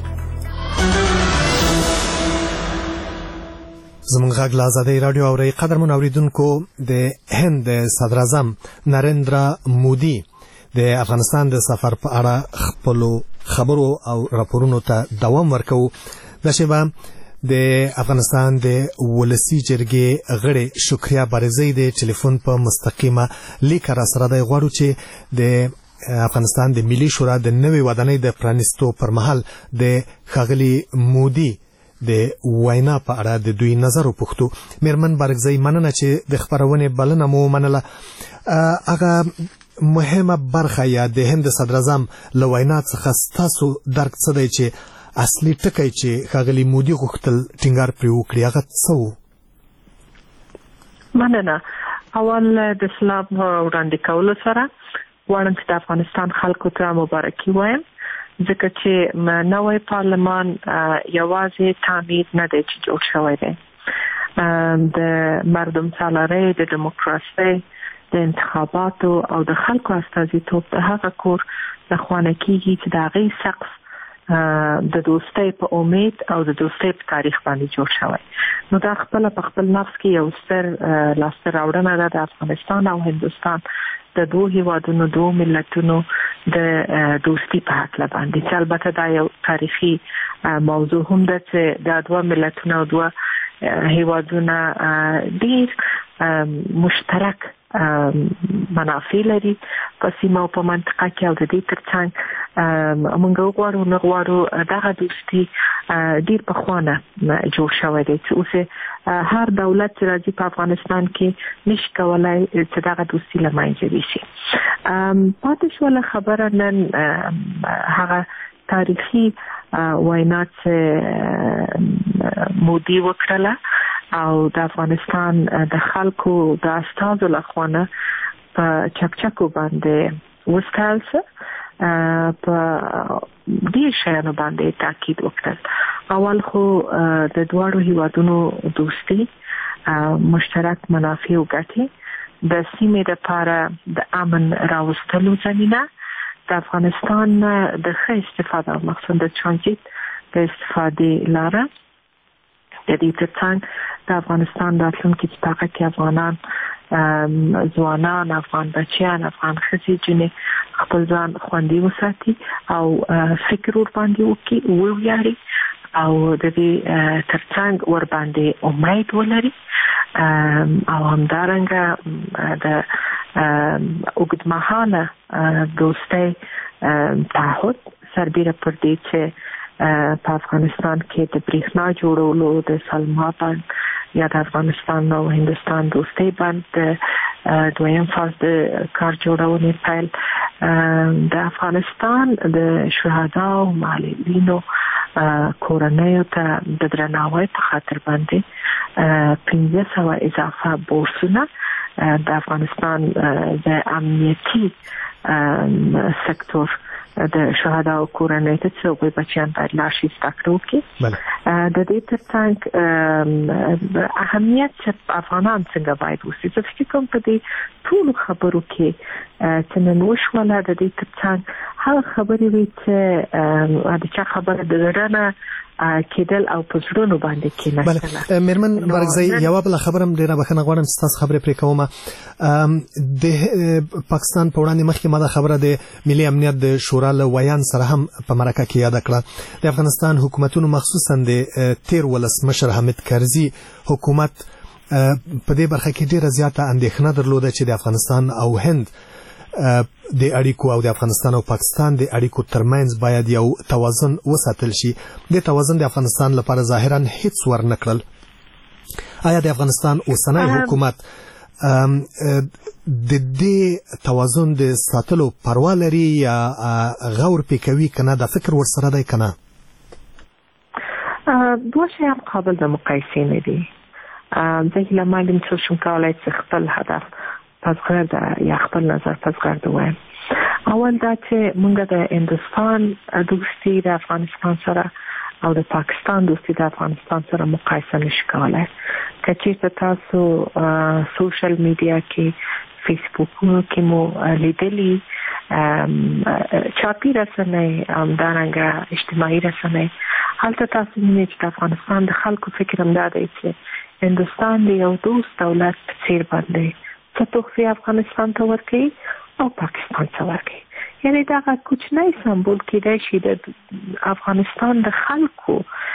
زموږ غږ له ازادۍ راډیو اورئ. قدرمن اوریدونکو د هند د صدر اعظم نریندرا مودي د افغانستان د سفر په اړه خپلو خبرو او راپورونو ته دوام ورکوو. دا شیبه د افغانستان د ولسي جرګې غړي شکریا بارزی د ټلیفون په مستقیمه لیک را سره دی. غواړو چې د افغانستان د ملي شورا د نوې ودانۍ د پرانیستو پر مهال د ښاغلي مودي د وینا په اړه د دوی نظر وپوښتو. میرمن بارزی مننه چې د خپرونې بلنه مو منله. هغه مهمه برخه یا د هند صدر اعظم له وینا څخه ستاسو درک څه دی چې اصلي ټکی چې ښاغلي مودي غوښتل ټینګار پرې وکړي هغه څه و؟ مننه. اول د اسلام وړاندې کولو سره غواړم چې د افغانستان خلکو ته مبارکي وایم ځکه چې نوی پارلمان یوازې تعمیر نه دی چې جوړ شوی دی. د مردم سالارۍ، د دیموکراسۍ، د انتخاباتو او د خلکو استازیتوب د هغه کور لخوا نه کیږي چې د هغې سقف د دوستۍ په امید او د دوستۍ په تاریخ باندې جوړ شوی. نو دا خپله په خپل نفس کې یو ستر لاسته راوړنه ده د افغانستان او هندوستان د دوه هیوادونو دوه ملتونو د دوستي په هکله باندې، چې البته دا یو تاریخي موضوع هم ده چې دا دوه ملتونه او دوه هیوادونه ډېر مشترک منافع لري په سیمه او په منطقه کې او د دې ترڅنګ موږ وغواړو نه غواړو دغه دوستي ډېر پخوانه جوړ شوی دی چې اوس هر دولت چې راځي په افغانستان کې نشي کولی چې دغه دوستي له منځه یوسي. پاتې شوله خبره نن هغه تاریخي وینا چې مودي وکړله او د افغانستان د خلکو د استازو لخوا نه په چکچکو باندې وستایل څه په ډېر شیانو باندې تاکید وکړل. اول خو د دواړو هیوادونو دوستي، مشترک منافع او ګټې، د سیمې لپاره د امن راوستلو زمینه، د افغانستان د ښه استفاده او مخصوصا د ترانزیت د استفادې لاره، د دې ترڅنګ د افغانستان راتلونکي چې په هغه کې افغانان ځوانان، افغان بچیان، افغان ښځې جنې خپل ځان خوندي وساتي او فکر ور باندې وکړي، وویاړي او د دې ترڅنګ ور باندې امید ولري او همدارنګه د اوږدمهاله دوستۍ تعهد سربیره پر دې چې په افغانستان کې د برېښنا جوړولو د سلما بند یا د افغانستان او هندوستان دوستۍ بند دویم فاز د کار جوړونې پیل د افغانستان د شهداو معلولینو کورنیو ته د درناوي په خاطر باندې پنځه سوه اضافه بورسونه د افغانستان د امنیتي سکتور د شهداو کورنۍ ته چې هغوی بچیان باید لاړ شي زده کړه وکړي. د دې ترڅنګ اهمیت چې افغانان څنګه باید وسي، زه فکر کوم په دې ټولو خبرو کې چې نن وشوله د دې ترڅنګ هغه خبرې وي چې د چا خبره د زړه نه کېدل او په زړونو باندې کېناستله. میرمن بارکزی، یوه بله خبره هم ډېره بخښنه غواړم چې ستاسو خبرې پرې کومه. د پاکستان په وړاندې مخکې ما دا خبره د ملي امنیت د شورا له ویان سره هم په مرکه کې یاده کړه. د افغانستان حکومتونو مخصوصا د تیر ولسمشر حامد کرزي حکومت په دې برخه کې ډېره زیاته اندېښنه درلوده چې د افغانستان او هند د اړیکو او د افغانستان او پاکستان د اړیکو ترمنځ باید یو توازن وساتل شي. د توازن د افغانستان لپاره ظاهرا هیڅ ورنه کړل. آیا د افغانستان اوسنی حکومت د دې توازن د ساتلو پروا لري یا غور پې کوي که نه؟ دا فکر ورسره دی که نه؟ دوه شیان قابل د مقایسې نه دي. زه هیله مند یم چې شم کولی چې خپل هدف پزغرده یا خپل نظر پزغرده وایم. اول دا چې موږ د هندوستان دوستي د افغانستان سره او د پاکستان دوستي د افغانستان سره مقایسه نشو کولی. که چېرته تاسو سوشل میډیا کې فیسبوکونو کې مو لیدلي چاپي رسنۍ همدارنګه اجتماعي رسنۍ، هلته تاسو وینئ چې د افغانستان د خلکو فکر همدا دی چې هندوستان د یو دوست دولت په څېر باندې څه تحفې افغانستان ته ورکوي او پاکستان ته ورکوي. یعنې دغه کوچنی سمبول کېدای شي د افغانستان د خلکو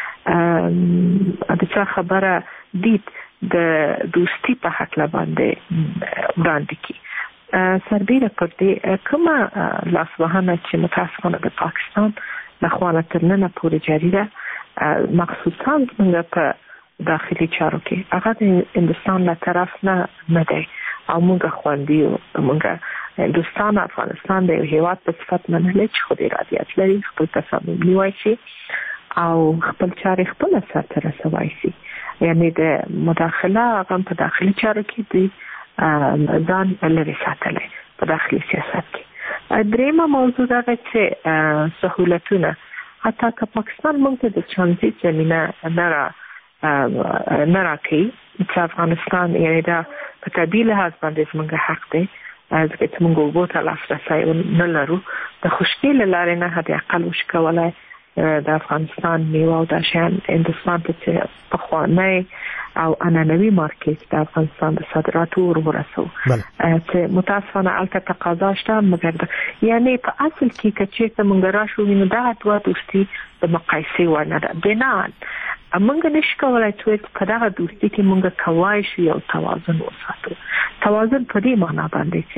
د چا خبره دید د دوستي په هکله باندې وړاندې کړي. سربیره پر دې کومه لاسوهنه چې متاسفانه د پاکستان لخوا نه تر ننه پورې جاري ده، مخصوصا زموږ په داخلي چارو کې، هغه د هندوستان له طرف نه نه دی او موږ خوندي یو. موږ هندوستان افغانستان د یو هېواد په صفت منلی چې خود ارادیت لري، خپل تصامیم نیولی شي او خپل چارې خپله سرته رسولی شي. یعنې د مداخله هغه په داخلي چارو کې دی ځان لرې ساتلی په داخلي سیاست کې. درېیمه موضوع دا ده چې سهولتونه، حتی که پاکستان موږ ته د ترانزیت زمینه نه را نه راکوي چې افغانستان، یعنې دا په طبیعي لحاظ باندې زموږ حق دی ځکه چې موږ اوبو ته لاسرسی نه لرو. د خشکۍ له لارې نه حد اقل وشو کولی د افغانستان میوه او دا شیان هندوستان ته چې پخوانی او عنعنوي مارکیټ د افغانستان د صادراتو ور ورسوو چې متاسفانه هلته تقاضا شته، مګر یعنې په اصل کې که چېرته موږ راشو وینو دغه دوه دوستي د مقایسې وړ نه ده. بناً موږ نشو کولی چې په دغه دوستي کې موږ کولی شو یو توازن وساتو. توازن په دې معنا باندې چې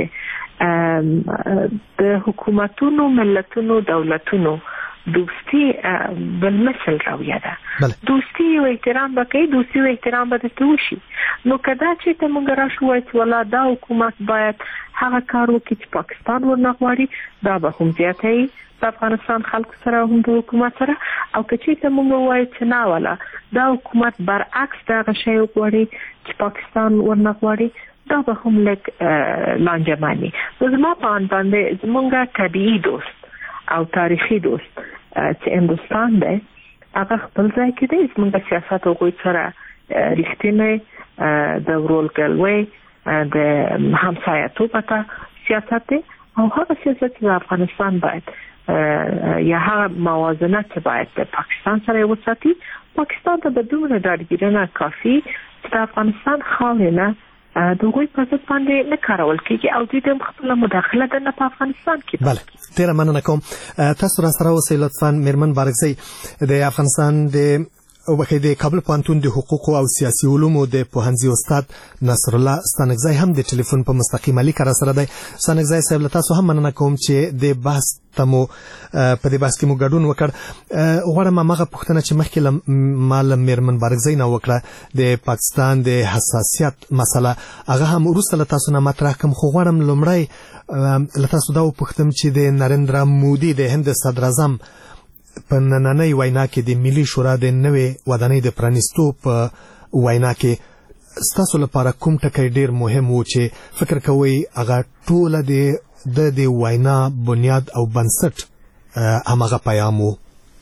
د حکومتونو، ملتونو، دولتونو دوستی بالمثل رویه ده. دوستی و احترام به کوي، دوستی و احترام به درته وشي. نو که دا چې ته موږ راشو وایو چې والله دا حکومت باید هغه کار وکړي چې پاکستان ورنه غواړي، دا به هم زیاتی د افغانستان خلکو سره هم د حکومت سره. او که چېرته موږ ووایو چې نه والله دا حکومت برعکس دغه شی وغواړي چې پاکستان ورنه غواړي، دا به هم لږ لانجمني. نو زما په اند باندې زموږ طبیعي دوست او تاریخي دوست چې هندوستان دی هغه خپل ځای کې دی. زموږ سیاست هغوی سره رښتینی د ورورګلوۍ د همسایه‌توب ته سیاست دی او هغه سیاست چې افغانستان باید یا هغه موازنه چې باید د پاکستان سره وساتي. پاکستان ته د دومره ډاډګیرنه کافي چې د افغانستان خاورې نه د هغوی په ضد باندې نه کارول کېږي او دوی د خپله مداخله د نه په افغانستان کې. بله، ډېره مننه کوم. تاسو را سره اوسئ لطفا. میرمن بارکزی، د افغانستان د او بخې د کابل پوهنتون د حقوقو او سیاسي علومو د پوهنځي استاد نصر الله ستانکزی هم د ټلیفون په مستقیمه لیک را سره دی. ستانکزی صاحب، له تاسو هم مننه کوم چې د بحث تمو په دې بحث کې مو ګډون وکړ. غواړم هغه پوښتنه چې مخکې ما له میرمن بارکزی نه وکړه د پاکستان د حساسیت مسله، هغه هم وروسته له تاسو نه مطرح کړم، خو غواړم لومړی له تاسو دا وپوښتم چې د نریندرا مودي د هند صدراعظم په نننۍ وینا کې د ملي شورا د نوې ودانۍ د پرانیستو په وینا کې ستاسو لپاره کوم ټکی ډیر مهم و چې فکر کوئ هغه ټوله د د وینا بنیاد او بنسټ هماغه پیغام و؟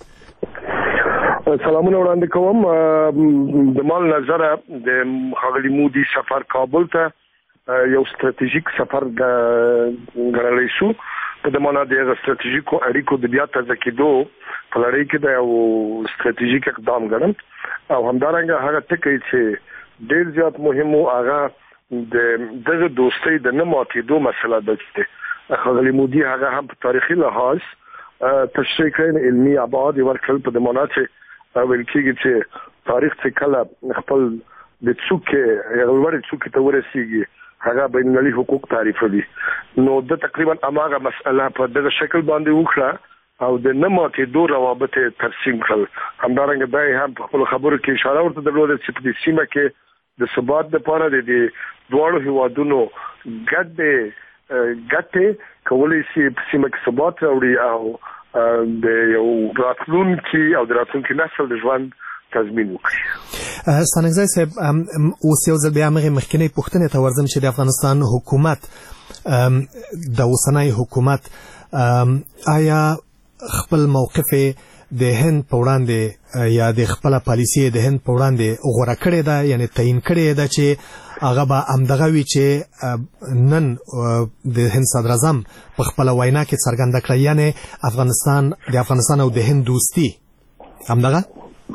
سلامونه وړاندې کوم. د مال نظر د ښاغلي مودي سفر کابل ته یو ستراتیژیک سفر ګڼلی شو. په د معنا د ستراتیژیکو اړیکو د بیا تازه کېدو په لړۍ کې د یو ستراتیژیک اقدام ګڼم او همدارنګه هغه ټکی چې ډېر زیات مهم و هغه د دغه دوستۍ د نه ماتېدو مسله ده چې ښاغلي مودي هغه هم په تاریخي لحاظ تشریح کړی علمي ابعاد یې ورکړل په د معنا چې ویل کېږي چې تاریخ چې کله خپل د څوکې یا لوړې څوکې ته ورسېږي هغه بین المللي حقوق تعریفوي. نو د تقریبا اماغه مسله په دغه شکل باندې وکړه او د نه ماتېدو روابط ترسیم کړل. همدارنګه دا هم په خپل خبرو کې اشاره ورته درلوده چې په دې سیمه کې د ثبات لپاره د دواړو هیوادونو ګډ ګټې کولی شي په سیمه کې ثبات راوړي او د یو راتلونکي او د راتلونکي نسل د ژوند تضمین وکړي. ستانکزی صاحب، اوس یو ځل بیا هغې مخکینۍ پوښتنې ته ورځم چې د افغانستان حکومت د اوسنی حکومت آیا خپل موقف د هند په وړاندې یا د خپله پالیسي د هند په وړاندې غوره کړې ده، یعنی تعیین کړې ده چې هغه به همدغه وي چې نن د هند صدراعظم په خپله وینا کې څرګنده کړه، یعنی افغانستان د افغانستان او د هند دوستي همدغه؟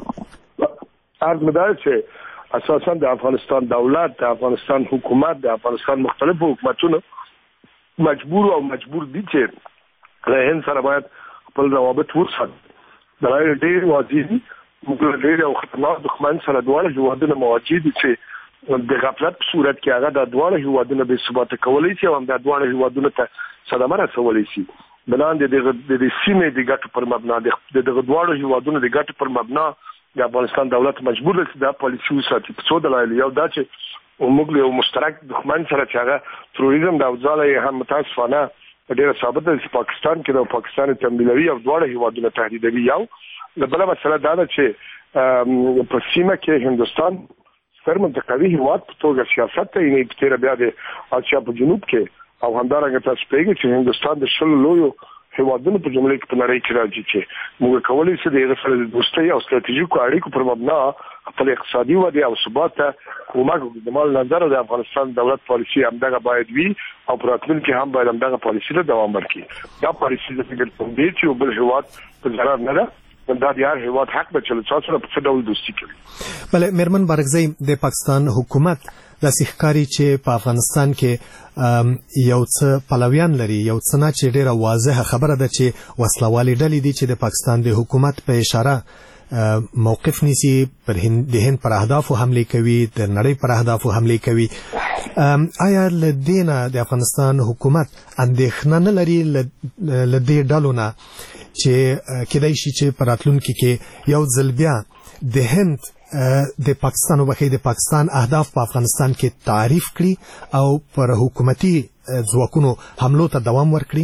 عرض مې دا چې اساسا د افغانستان دولت، د افغانستان حکومت، د افغانستان مختلفو حکومتونو مجبور او مجبور دي چې له هند سره باید خپل روابط وساتي. دا ډېر واضح دي. موږ ډېر او خطرناک دښمن سره دواړه هیوادونه مواجه دي چې د غفلت په صورت کې هغه د دواړه هیوادونه بې ثباته کولی شي او هم د دواړه هیوادونو ته صدمه رسولی شي. بلان د دغه سیمې د ګټو پر مبنا د دغه دواړو هیوادونو د ګټو پر مبنا د افغانستان دولت مجبور دی چې دا پالیسي وساتي. په څو دلایل، یو دا چې موږ له یو مشترک دښمن سره چې هغه تروریزم د اوځاله یې هم متاسفانه ډېره ثابته ده چې پاکستان کې د پاکستان تمویلوي او دواړه هیوادونه تهدیدوي. یو بله مسله دا ده چې په سیمه کې هندوستان ستر منطقوي هیواد په توګه سیاست ته یې په تېره بیا د اسیا په جنوب کې او همدارنګه تاسو پوهېږئ چې هندوستان د شلو لویو هیوادونو په جمله کې په نړۍ کې راځي چې موږ کولی شو د هغه سره د دوستۍ او ستراتیژیکو اړیکو پر مبنا خپل اقتصادي ودې او ثبات ته کومک وکړو. د مال نظر د افغانستان دولت پالیسي همدغه باید وي او په راتلونکي هم باید همدغه پالیسي ته دوام ورکړي. دا پالیسي د فکر کوم دی چې یو بل هیواد په ضرر نه ده، دا د هر هیواد حق ده چې له چا سره په څه ډول دوستي کوي. بله، میرمن بارکزی، د پاکستان حکومت داسې ښکاري چې په افغانستان کې یو څه پلویان لري، یو څه نه چې ډېره واضحه خبره ده چې وسلوالې ډلې دي چې د پاکستان د حکومت په اشاره موقف نیسي، پر د هند پر اهدافو حملې کوي، د نړۍ پر اهدافو حملې کوي. آیا له دې نه د افغانستان حکومت اندېښنه نه لري له دې ډلو نه چې کېدای شي چې په راتلونکي کې یو ځل بیا د هند د پاکستان وبخې د پاکستان اهداف په افغانستان کې تعریف کړي او پر حکومتي ځواکونو حملو ته دوام ورکړي؟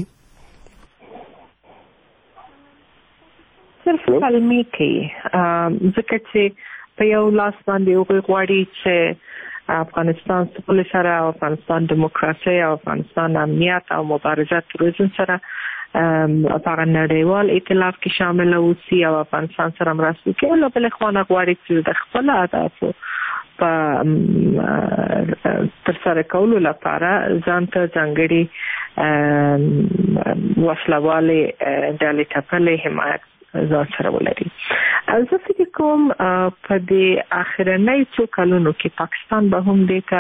صرف کلمې کوي، ځکه چې په یو لاس باندې هغوی غواړي چې افغانستان سپل سره او افغانستان دیموکراسي او افغانستان امنیت او مبارزه تروریزم سره په نړیوال ائتلاف کې شامل اوسي او افغانستان سره مرسته کوي، له بل خوا غواړي چې د خپل اهدافو په ترسره کولو لپاره ځان ته ځانګړي وسلوالې ډلې ټپلې حمایت ځان سره ولري. زه فکر کوم په دې اخرنۍ څو کلونو کې پاکستان به هم دې ته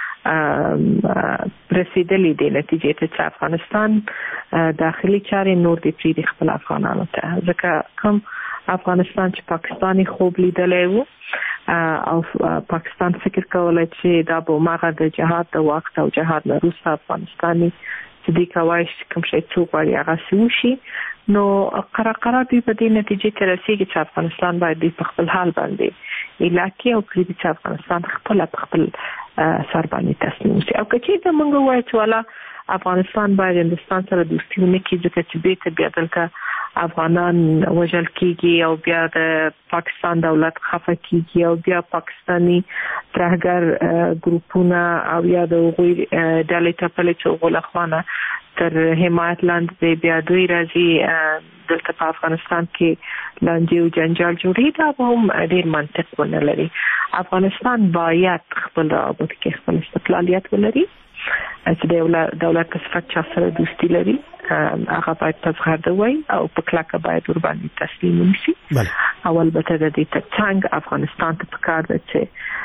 رسیدلی دی نتیجې ته چې افغانستان داخلي چارې نور دې پرېږدي خپل افغانانو ته، ځکه کوم افغانستان چې پاکستاني خوب لیدلی و او پاکستان فکر کولی چې دا به هماغه د جهاد د وخت او جهاد نه وروسته افغانستاني چې دوی کولی چې کوم شی څوک غواړي هغسې وشي، نو قرار قرار دوی په دې نتیجې ته رسېږي چې افغانستان باید دوی په خپل حال باندې علاقې او پرېږدي چې افغانستان خپله په خپل سر باندې تسلیم شي. او که چېرته موږ ووایو چې والا افغانستان باید هندوستان سره دوستي ونه کړي، ځکه چې بېرته بیا دلته افغانان وژل کېږي او بیا د پاکستان دولت خفه کېږي او بیا پاکستاني ترهګر ګروپونه او یا د هغوی ډلې ټپلې چې هغو له خوا نه تر حمایت لاندې دی، بیا دوی راځي دلته په افغانستان کې لانجې او جنجال جوړي، دا به هم ډېر منطق ونه لري. افغانستان باید خپل رابط کې خپل استقلالیت ولري، چې د دولت په صفت چا سره دوستي لري هغه باید په زغرده وایي او په کلکه باید ورباندې تسلیم ونیسي. او البته د دې تر څنګ افغانستان ته پکار ده چې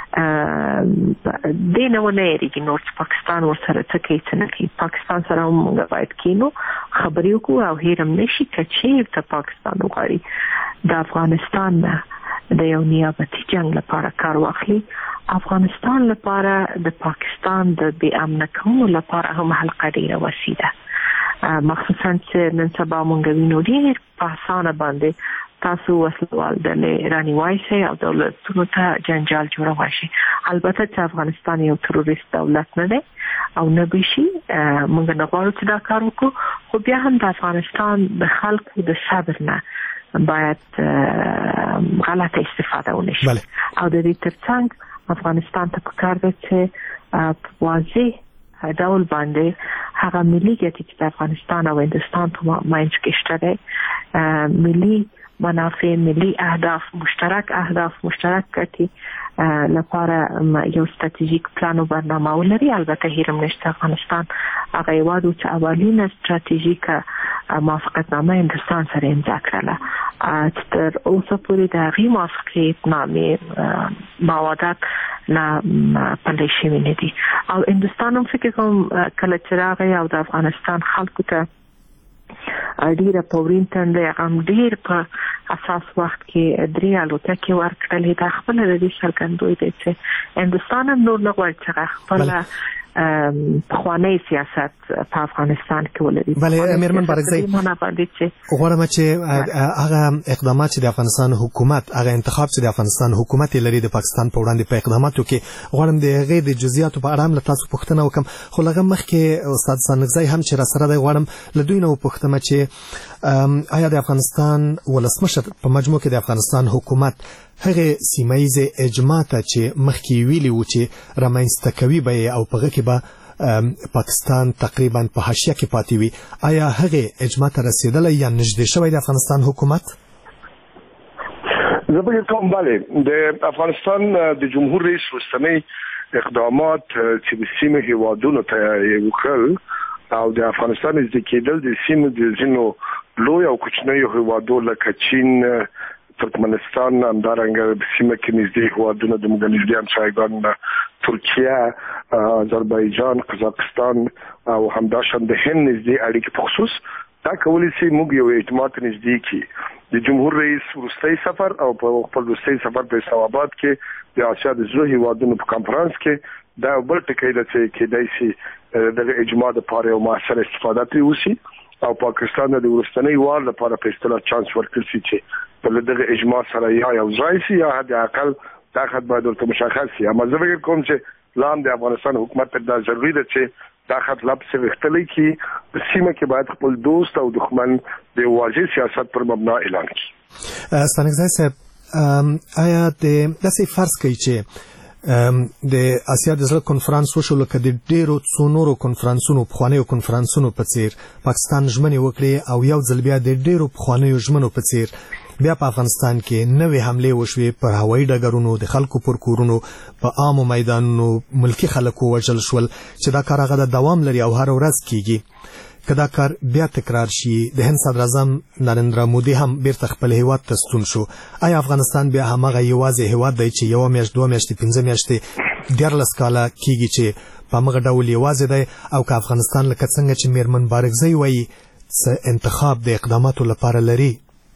دې نه ونه یېرېږي نور چې پاکستان ورسره څه کوي څه نه کوي. پاکستان سره هم موږ باید کینو خبرې وکړو او هېر هم نه شي که چېرته پاکستان وغواړي د افغانستان نه د یو نیابتي جنګ لپاره کار واخلي، افغانستان لپاره د پاکستان د بې امنه کولو لپاره هم حلقه ډېره وسیع ده، مخصوصا چې نن سبا موږ وینو ډېر په اسانه باندې تاسو وسلوال ډلې رانیوای شئ او دولتونو ته جنجال جوړوای شئ. البته چې افغانستان یو تروریست دولت نه دی او نه به شي، موږ نه غواړو چې دا کار وکړو، خو بیا هم د افغانستان د خلکو د صبر نه باید غلطه استفاده ونه شي. او د دې ترڅنګ افغانستان ته پکار ده چې په واضح ډول باندې هغه ملي ګټې چې د افغانستان او هندوستان په منځ کې شته دی، ملي منافع، ملي اهداف، مشترک اهداف، مشترک ګټې لپاره یو ستراتیژیک پلان او برنامه ولري. البته هېر هم نشته افغانستان هغه هېواد و چې اولینه ستراتیژیکه موافقتنامه هندوستان سره امضا کړله، چې تر اوسه پورې د هغې موافقتنامې موادات نه پلی شوي نه دي. او هندوستان هم فکر کوم کله چې راغی او د افغانستان خلکو ته ډېره پورین تنده هغه هم ډېر په اساس وخت کې درې الوتکې ورکړلې، دا خپله د دې څرګندوی دی چې هندوستان هم نور نه غواړي چې هغه خپله پخوانی سیاست په افغانستان کې ولري. بله میرمن بارکزی، غواړم چې هغه اقدامات چې د افغانستان حکومت هغه انتخاب چې د افغانستان حکومت لري د پاکستان په وړاندې په اقداماتو کې غواړم د هغې د جزئیاتو په اړه هم له تاسو پوښتنه وکړم، خو له هغه مخکې استاد سانکزی هم چې راسره دی غواړم له دوی نه وپوښتم چې آیا د افغانستان ولسمشر په مجموع کې د افغانستان حکومت هغه سیمایي اجماع ته چې مخکې ویلي و چې رامنځته کوي به او په هغه کې به پاکستان تقریبا په حاشیه کې پاتې وي، آیا هغه اجماع ته رسیدلی یا نږدې شوی د افغانستان حکومت؟ زه به کوم بله د افغانستان د جمهور رئیس وروستنی اقدامات چې د سیمې هیوادونو ته وکړل او د افغانستان نږدې کېدل د سیمې د ځینو لوی او کوچنیو هیوادو لکه چین، ترکمنستان، همدارنګه سیمه کې نږدې هیوادونه د موږ نږدې همسایګان ترکیه، آذربایجان، قزاقستان او همداشان د هند نږدې اړیکې په خصوص دا کولی شي موږ یو اعتماد نږدې کړي. د جمهور رئیس وروستی سفر او په خپل وروستی سفر په اسلام آباد کې د آسیا د زړه هیوادونو په کانفرنس کې دا بل ټکی ده چې کېدای شي د اجماع لپاره یو مؤثره استفاده ترې وشي او پاکستان د وروستنۍ وار لپاره په اصطلاح چانس ورکړل شي چې په دغه اجماع سره یا یو ځای شي یا حد اقل دا خط باید ورته مشخص شي. اما زه فکر کوم چې لا هم د افغانستان حکومت ته دا ضروري ده چې دا خط لا پسې وختلی کړي، په سیمه کې باید خپل دوست او دښمن د واضح سیاست پر مبنا اعلان کړي. سانکزی صاحب، آیا د داسې فرض کوي چې د آسیا د زړه کنفرانس وشو لکه د ډیرو څو نورو کنفرانسونو پخوانیو کنفرانسونو په څیر پاکستان ژمنې وکړي او یو ځل بیا د ډیرو پخوانیو ژمنو په څیر بیا په افغانستان کې نوې حمله وشوې پر هوایي ډګرونو د خلکو پر کورونو په عامو میدانونو ملکی خلکو وژل شول چې دا کار هغه د دوام لري او هر ورځ کیږي که دا کار بیا تکرار شي د هند صدر اعظم نریندرا مودي هم بیرته خپل هیواد ته ستون شو آیا افغانستان بیا همغه یوازې هیواد دی چې یو میاشت دوه میاشتې پنځه میاشتې دیارلس کاله کیږي چې په هغه ډول یوازې دی او که افغانستان لکه څنګه چې میرمن بارکزی وایي څه انتخاب د اقداماتو لپاره لري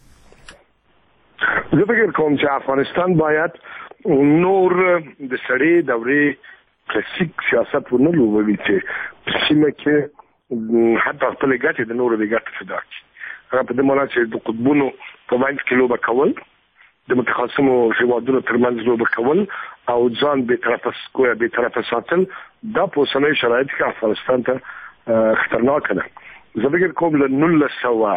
زه فکر کوم چې افغانستان باید نور د سړې دورې کلاسیک سیاست ونه لوبوي چې سیمه کې حتی خپل ګټې د نورو د ګټې فدا کړي هغه په دې معنی چې د قطبونو په منځ کې لوبه کول د متخصصو هیوادونو ترمنځ لوبه کول او ځان به طرفه سکویا به طرفه ساتل دا په اوسنۍ شرایط کې افغانستان ته خطرناک ده زه فکر کوم له نولس سوه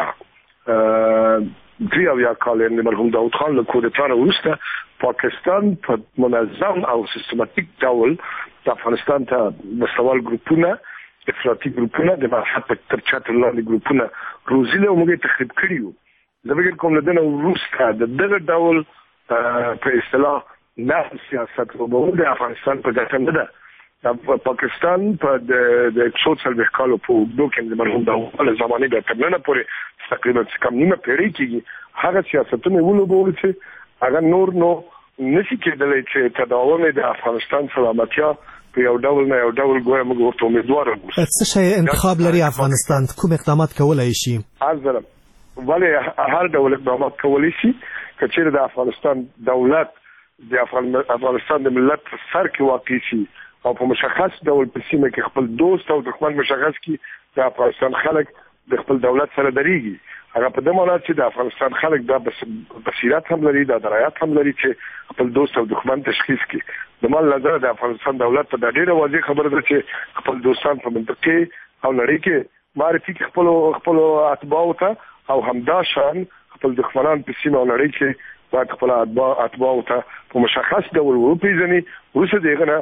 درې اویا کال د مرحوم داود خان له کودتا وروسته پاکستان په منظم او سیستماتیک ډول د افغانستان ته د سوال ګروپونه افراطي ګروپونه د مذهب په تر چتر لاندې ګروپونه روزي له موږ تخریب کړیو زه فکر کوم له دنه وروسته د دغه ډول په اصطلاح نه سیاست وبو د افغانستان په ګټه نه ده د پاکستان په د سوشل وکالو په دوکم د مرحوم داود له زمانه د ترنه پورې تقریبا کم نیمه پیړۍ کې هغه سیاستونه ولوبول چې هغه نور نو نشي کېدلی چې تداوم د افغانستان سلامتیا په یو ډول نه یو ډول ګویا موږ ورته امیدوار یو څه شی انتخاب لري افغانستان کوم اقدامات کولای شي ارزم ولی هر ډول اقدامات کولای شي چې چیرې د افغانستان دولت د افغانستان د ملت په سر کې واقع شي او په مشخص ډول په سیمه کې خپل دوست او دښمن مشخص کړي د افغانستان خلک د خپل دولت سره درېږي هغه په دې معنی چې د افغانستان خلک د بصیرت هم لري د درایت هم لري چې خپل دوست او دښمن تشخیص کړي د مال نظر د افغانستان دولت ته د ډیره واضح خبره ده چې خپل دوستان په منطقه او نړۍ کې معرفي خپل خپل اتباع ته او همدا شان خپل دښمنان په سیمه او نړۍ کې باید خپل اتباع اتباع ته په مشخص ډول وپیژني ورسره دغه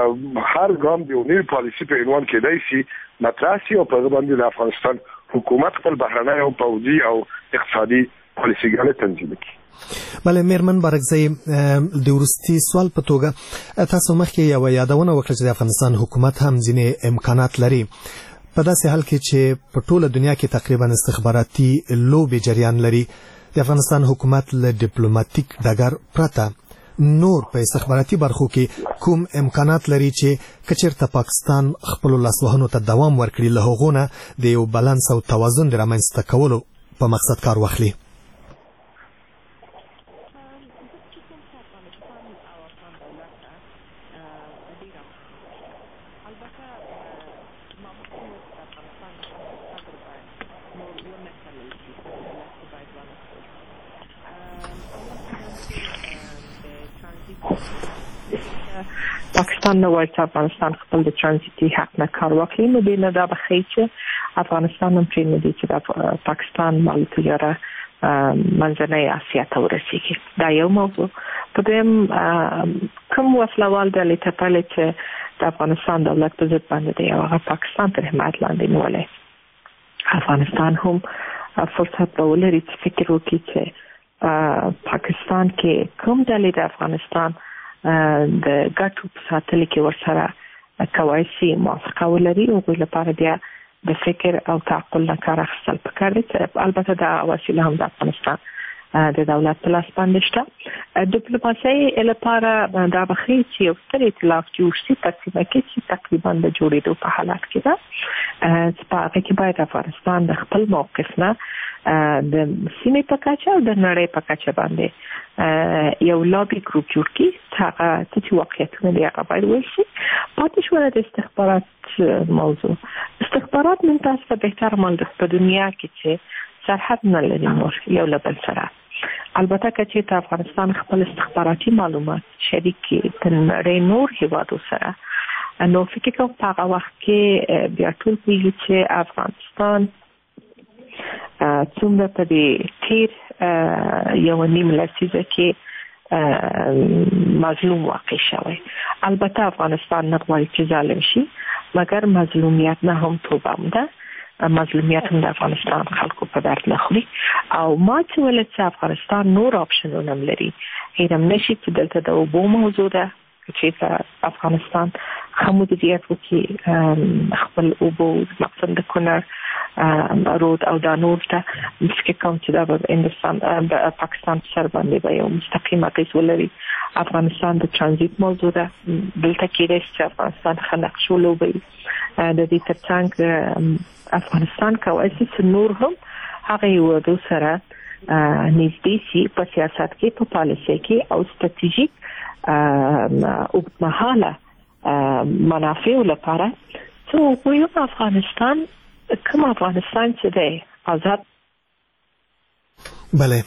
هر ګام د یونی پالیسی په عنوان کې دی چې متراسي او په باندې د افغانستان حکومت خپل بهرنۍ او پوځي او اقتصادي پالیسیګانې تنظیم کړي بله میرمن بارکزی د وروستي سوال په توګه تاسو مخکې یو یادونه وکړه چې د افغانستان حکومت هم ځینې امکانات لري په داسې حال کې چې په ټوله دنیا کې تقریبا استخباراتي لوبې جریان لري د افغانستان حکومت له ډیپلوماټیک ډګر پرته نور په استخباراتي برخو کې کوم امکانات لري چې کچیرته پاکستان خپل لاسوهنو ته دوام ورکړي له هغه نه د یو بالانس او توازن د رامنځته کولو په مقصد کار واخلي پاکستان نه وایي چې افغانستان خپل د ترانزیتي حق نه کار واخلي نو دې نه دا بخښي چې افغانستان هم پرې نه دي چې د پاکستان مال تجاره منځنۍ اسیا ته ورسیږي دا یو موضوع په دې کوم وسلوال د لیتپل چې د افغانستان دولت په ضد باندې دی او هغه پاکستان تر حمایت لاندې نیولې افغانستان هم فرصت به ولري چې فکر وکړي چې پاکستان کې کوم ډلې د افغانستان د ګټو په ساتلو کې ورسره کوای شي موافقه ولري او غوښتل لپاره بیا د فکر او تعقل نه کار اخیستل پکار دي چې البته دا وسیله هم د افغانستان د دولت په لاس باندې شته ډیپلوماسي لپاره دا بخي چې یو ستر ائتلاف جوړ شي تقریبا کې چې تقریبا د جوړېدو په حالت کې ده چې په هغه کې باید افغانستان د خپل موقف نه د سیمې په کچه او د نړۍ په کچه باندې یو لابي ګروپ جوړ کړي هغه چې واقعیتونه دی هغه باید وشي پاتې شو د استخبارات موضوع استخبارات من تاسو په بهتر مال په دنیا کې چې سرحد نه لري نور یو لبل سره البته چې ته افغانستان خپل استخباراتي معلومات شریک کړي د نړۍ نور هیوادو سره نو فکر کوم په هغه وخت کې بیا ټول پیږي چې افغانستان څومره په دې تیر یو نیم لسیزه کې مظلوم واقع شوی البته افغانستان نه غواړي چې ظالم شي مګر مظلومیت نه هم توبه ده مظلومیت هم د افغانستان خلکو په درد نه خوري او ما چې ولې چې افغانستان نور آپشنونه هم لري هیرم نشي چې دلته د اوبو موضوع ده چې افغانستان ښه مدیریت وکړي خپل اوبو مقصد د کونړ رود او دا نور ته فکر کوم چې دا به هندوستان پاکستان سره باندې به یو مستقیم اغېز ولري. افغانستان د ترانزیت موضوع ده دلته کېدای شي چې افغانستان ښه نقش ولوبوي. د دې ترڅنګ افغانستان کولی شي چې نور هم هغه هېوادو سره نږدې شي په سیاست کې په پالیسۍ کې او ستراتیژیک اوږدمهاله منافعو لپاره څه وایو افغانستان کوم افغانستان چې دی آزاد. بله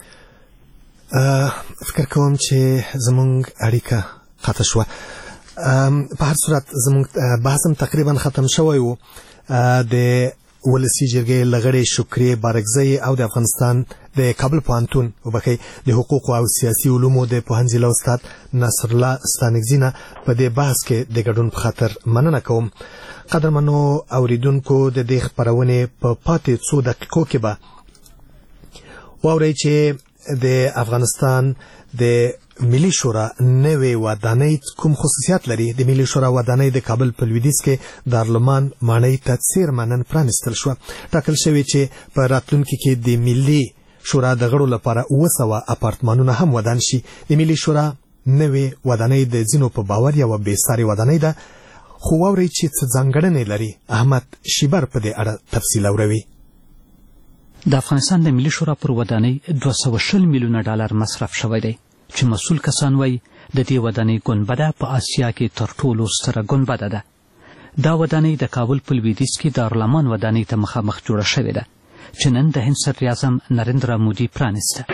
فکر کوم چې زمونږ اړیکه قطع شوه. په هر صورت زمونږ بحث هم تقریبا ختم شوی و. د ولسي جرګې لغړې شکرې بارکزی او د افغانستان د کابل پوهنتون وبکې د حقوق او سیاسي علومو د پوهنځي له استاد ناصر الله ستانکزي نه په دې بحث کې د ګډون په خاطر مننه کوم. قدرمنو اوریدونکو د دې خپرونې په پاتې څو دقیقو کې به واورئ چې د افغانستان د ملي شورا نوې ودانۍ کوم خصوصیات لري. د ملي شورا ودانۍ د کابل په لویدیځ کې دارالمان ماڼۍ ته څیرمه نن پرانیستل شوه. ټاکل شوی چې په راتلونکي کې د ملي شورا د غړو لپاره اوه سوه اپارتمانونه هم ودان شي. د ملي شورا نوې ودانۍ د ځینو په باور یوه بېسارې ودانۍ ده، خو واورئ چې څه ځانګړنې لري. احمد شیبر په دې اړه تفصیل اوروي. د افغانستان د ملي شورا پر ودانۍ دوه سوه شل میلیونه ډالر مصرف شوی دی چې مسؤل کسان وایي د دې ودانۍ ګنبده په آسیا کې تر ټولو ستره ګنبده ده. دا ودانۍ د کابل په لویدیځ کې دارالمان ودانۍ ته مخامخ جوړه شوې ده چې نن د هند صدر اعظم نریندرا مودي پرانیسته.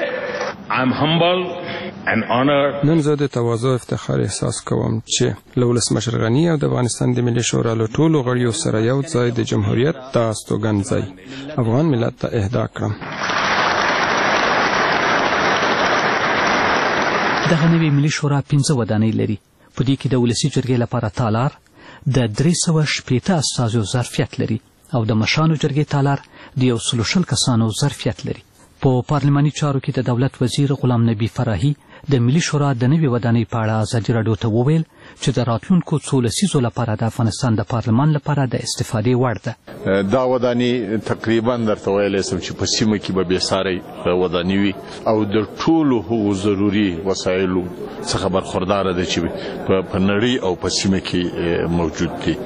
نن زه د تواضع افتخار احساس کوم چې له ولسمشر غني او د افغانستان د ملي شورا له ټولو غړیو سره یو ځای د جمهوریت د استوګنځای افغان ملت ته اهدا کړم. دغه نوې ملي شورا پنځه ودانۍ لري. په دې کې د ولسي جرګې لپاره تالار د درې سوه شپېته استازو ظرفیت لري او د مشانو جرګې تالار د یو سلو شل کسانو ظرفیت لري. په پارلماني چارو کې د دولت وزیر غلام نبي فراهي د ملي شورا د نوې ودانۍ په اړه ازادي راډیو ته وویل چې د راتلونکو څو لسیزو لپاره د افغانستان د پارلمان لپاره د استفادې وړ ده. دا ودانۍ تقریبا درته ویلی سم چې په سیمه کې به بېسارې ودانۍ وي او د ټولو هغو ضروري وسایلو څخه برخورداره ده چې په نړۍ او په سیمه کې موجود دي.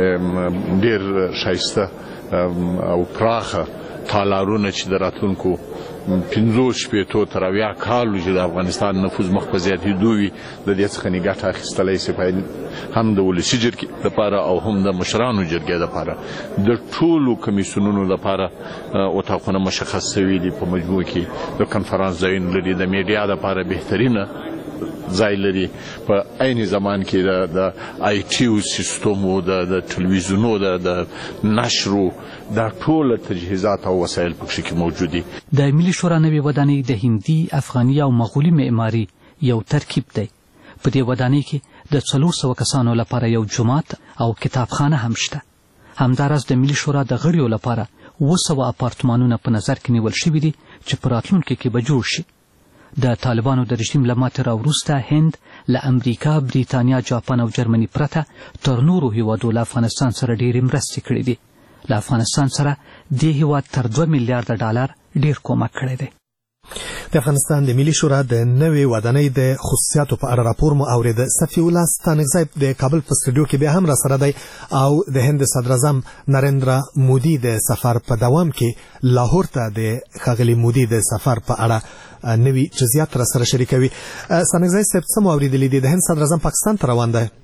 ډېر ښایسته او پراخه تالارونه چې د راتلونکو پنځوس شپېتو تر اویا کالو چې د افغانستان نفوذ مخ په زیاتېدو وي د دې څخه نه ګټه اخیستلی شي هم د ولسي جرګې لپاره او هم د مشرانو جرګې لپاره. د ټولو کمیسیونونو لپاره اتاقونه مشخص شوي دي. په مجموع کې د کنفرانس ځایونه لري، د میډیا لپاره بهترینه ځای لري. په عین زمان کې د آی ټیو سیستمو د تلویزیونو د نشرو دا ټول تجهیزات او وسایل پکې کې موجود دي. د ملي شورا نوې ودانۍ د هندي، افغاني او مغولي معماري یو ترکیب دی. په دې ودانۍ کې د څلور سوه کسانو لپاره یو جومات او کتابخانه هم شته. همداراز د ملي شورا د غړیو لپاره اوه سوه اپارتمانونه په نظر کې نیول شوي دي چې په راتلونکي کې به جوړ شي. د طالبانو د رژیم له ماتې راوروسته هند له امریکا، بریتانیا، جاپان او جرمني پرته تر نورو هیوادو له افغانستان سره ډېرې مرستې کړې دي. له افغانستان سره دې هیواد تر دوه میلیارده ډالر ډېر کومک کړی دی. د افغانستان د ملي شورا د نوې ودانۍ د خصوصیاتو په اړه راپور مو اورېده. صفي الله ستانکزی د کابل په سټوډیو کې بیا هم را سره دی او د هند صدر اعظم نریندرا مودي د سفر په دوام کې لاهور ته د ښاغلي مودي د سفر په اړه نوي جزئیات را سره شریکوي. ستانکزی صاحب څه مو اورېدلي دي؟ د هند صدر اعظم پاکستان ته روان دی.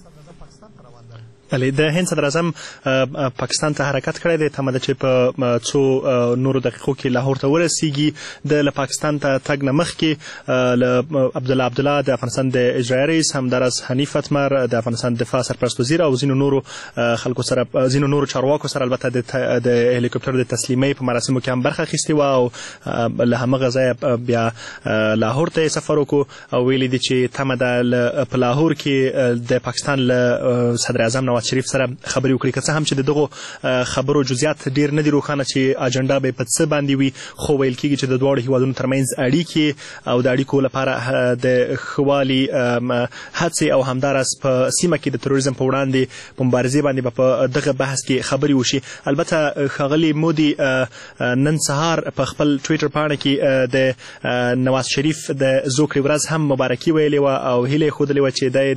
بله، د هند صدر اعظم پاکستان ته حرکت کړی دی. تمه ده چې په څو نورو دقیقو کې لاهور ته ورسیږي. د له پاکستان ته تګ نه مخکې له عبدالله عبدالله د افغانستان د اجرایي رئیس، همداراز حنیف اتمر د افغانستان دفاع سرپرست وزیر او ځینو نورو خلکو سره ځینو نورو چارواکو سره البته د هلیکوپټر د تسلیمۍ په مراسمو کې هم برخه اخیستې وه او له همغه ځایه بیا لاهور ته سفر وکړو او ویلي دي چې تمه ده په لاهور کې د پاکستان له صدر اعظم نواز شریف سره خبرې وکړي، که څه هم چې د دغو خبرو جزئیات ډیر نه دي روښانه چې اجنډا به په څه باندې وي، خو ویل کېږي چې د دواړو هیوادونو ترمنځ اړیکې او د اړیکو لپاره د ښه والي هڅې او همداراز په سیمه کې د تروریزم په وړاندې په مبارزې باندې به په دغه بحث کې خبرې وشي. البته ښاغلي مودي نن سهار په خپل ټویټر پاڼه کې د نواز شریف د زوکړې ورځ هم مبارکي ویلې وه او هیله یې ښودلې وه چې دی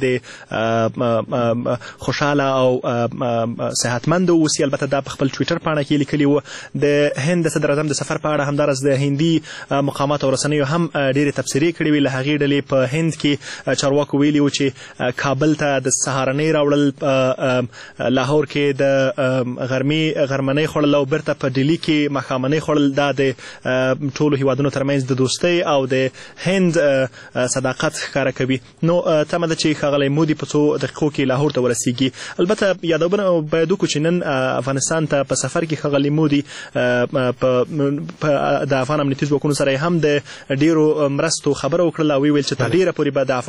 د خوشحاله او صحتمند اوسي. البته دا په خپل ټویټر پاڼه کې لیکلي وه. د هند د صدر اعظم د سفر په اړه همداراز د هندي مقاماتو او رسنیو هم ډېرې تبصرې کړې وې. له هغې ډلې په هند کې چارواکو ویلي وو چې کابل ته د سهارنۍ راوړل، لاهور کې د غرمې غرمنۍ خوړل او بیرته په ډیلي کې ماښامنۍ خوړل، دا د ټولو هیوادونو ترمنځ د دوستۍ او د هند صداقت ښکاره کوي. نو تمه ده چې ښاغلی مودي په څو دقیقو کې لاهور ته ورسیږي. البته یادونه باید وکړو چې نن افغانستان ته په سفر کې ښاغلی مودي د افغان امنیتي ځواکونو سره هم د ډیرو مرستو خبره وکړله او ویل چې تر ډیره پورې به د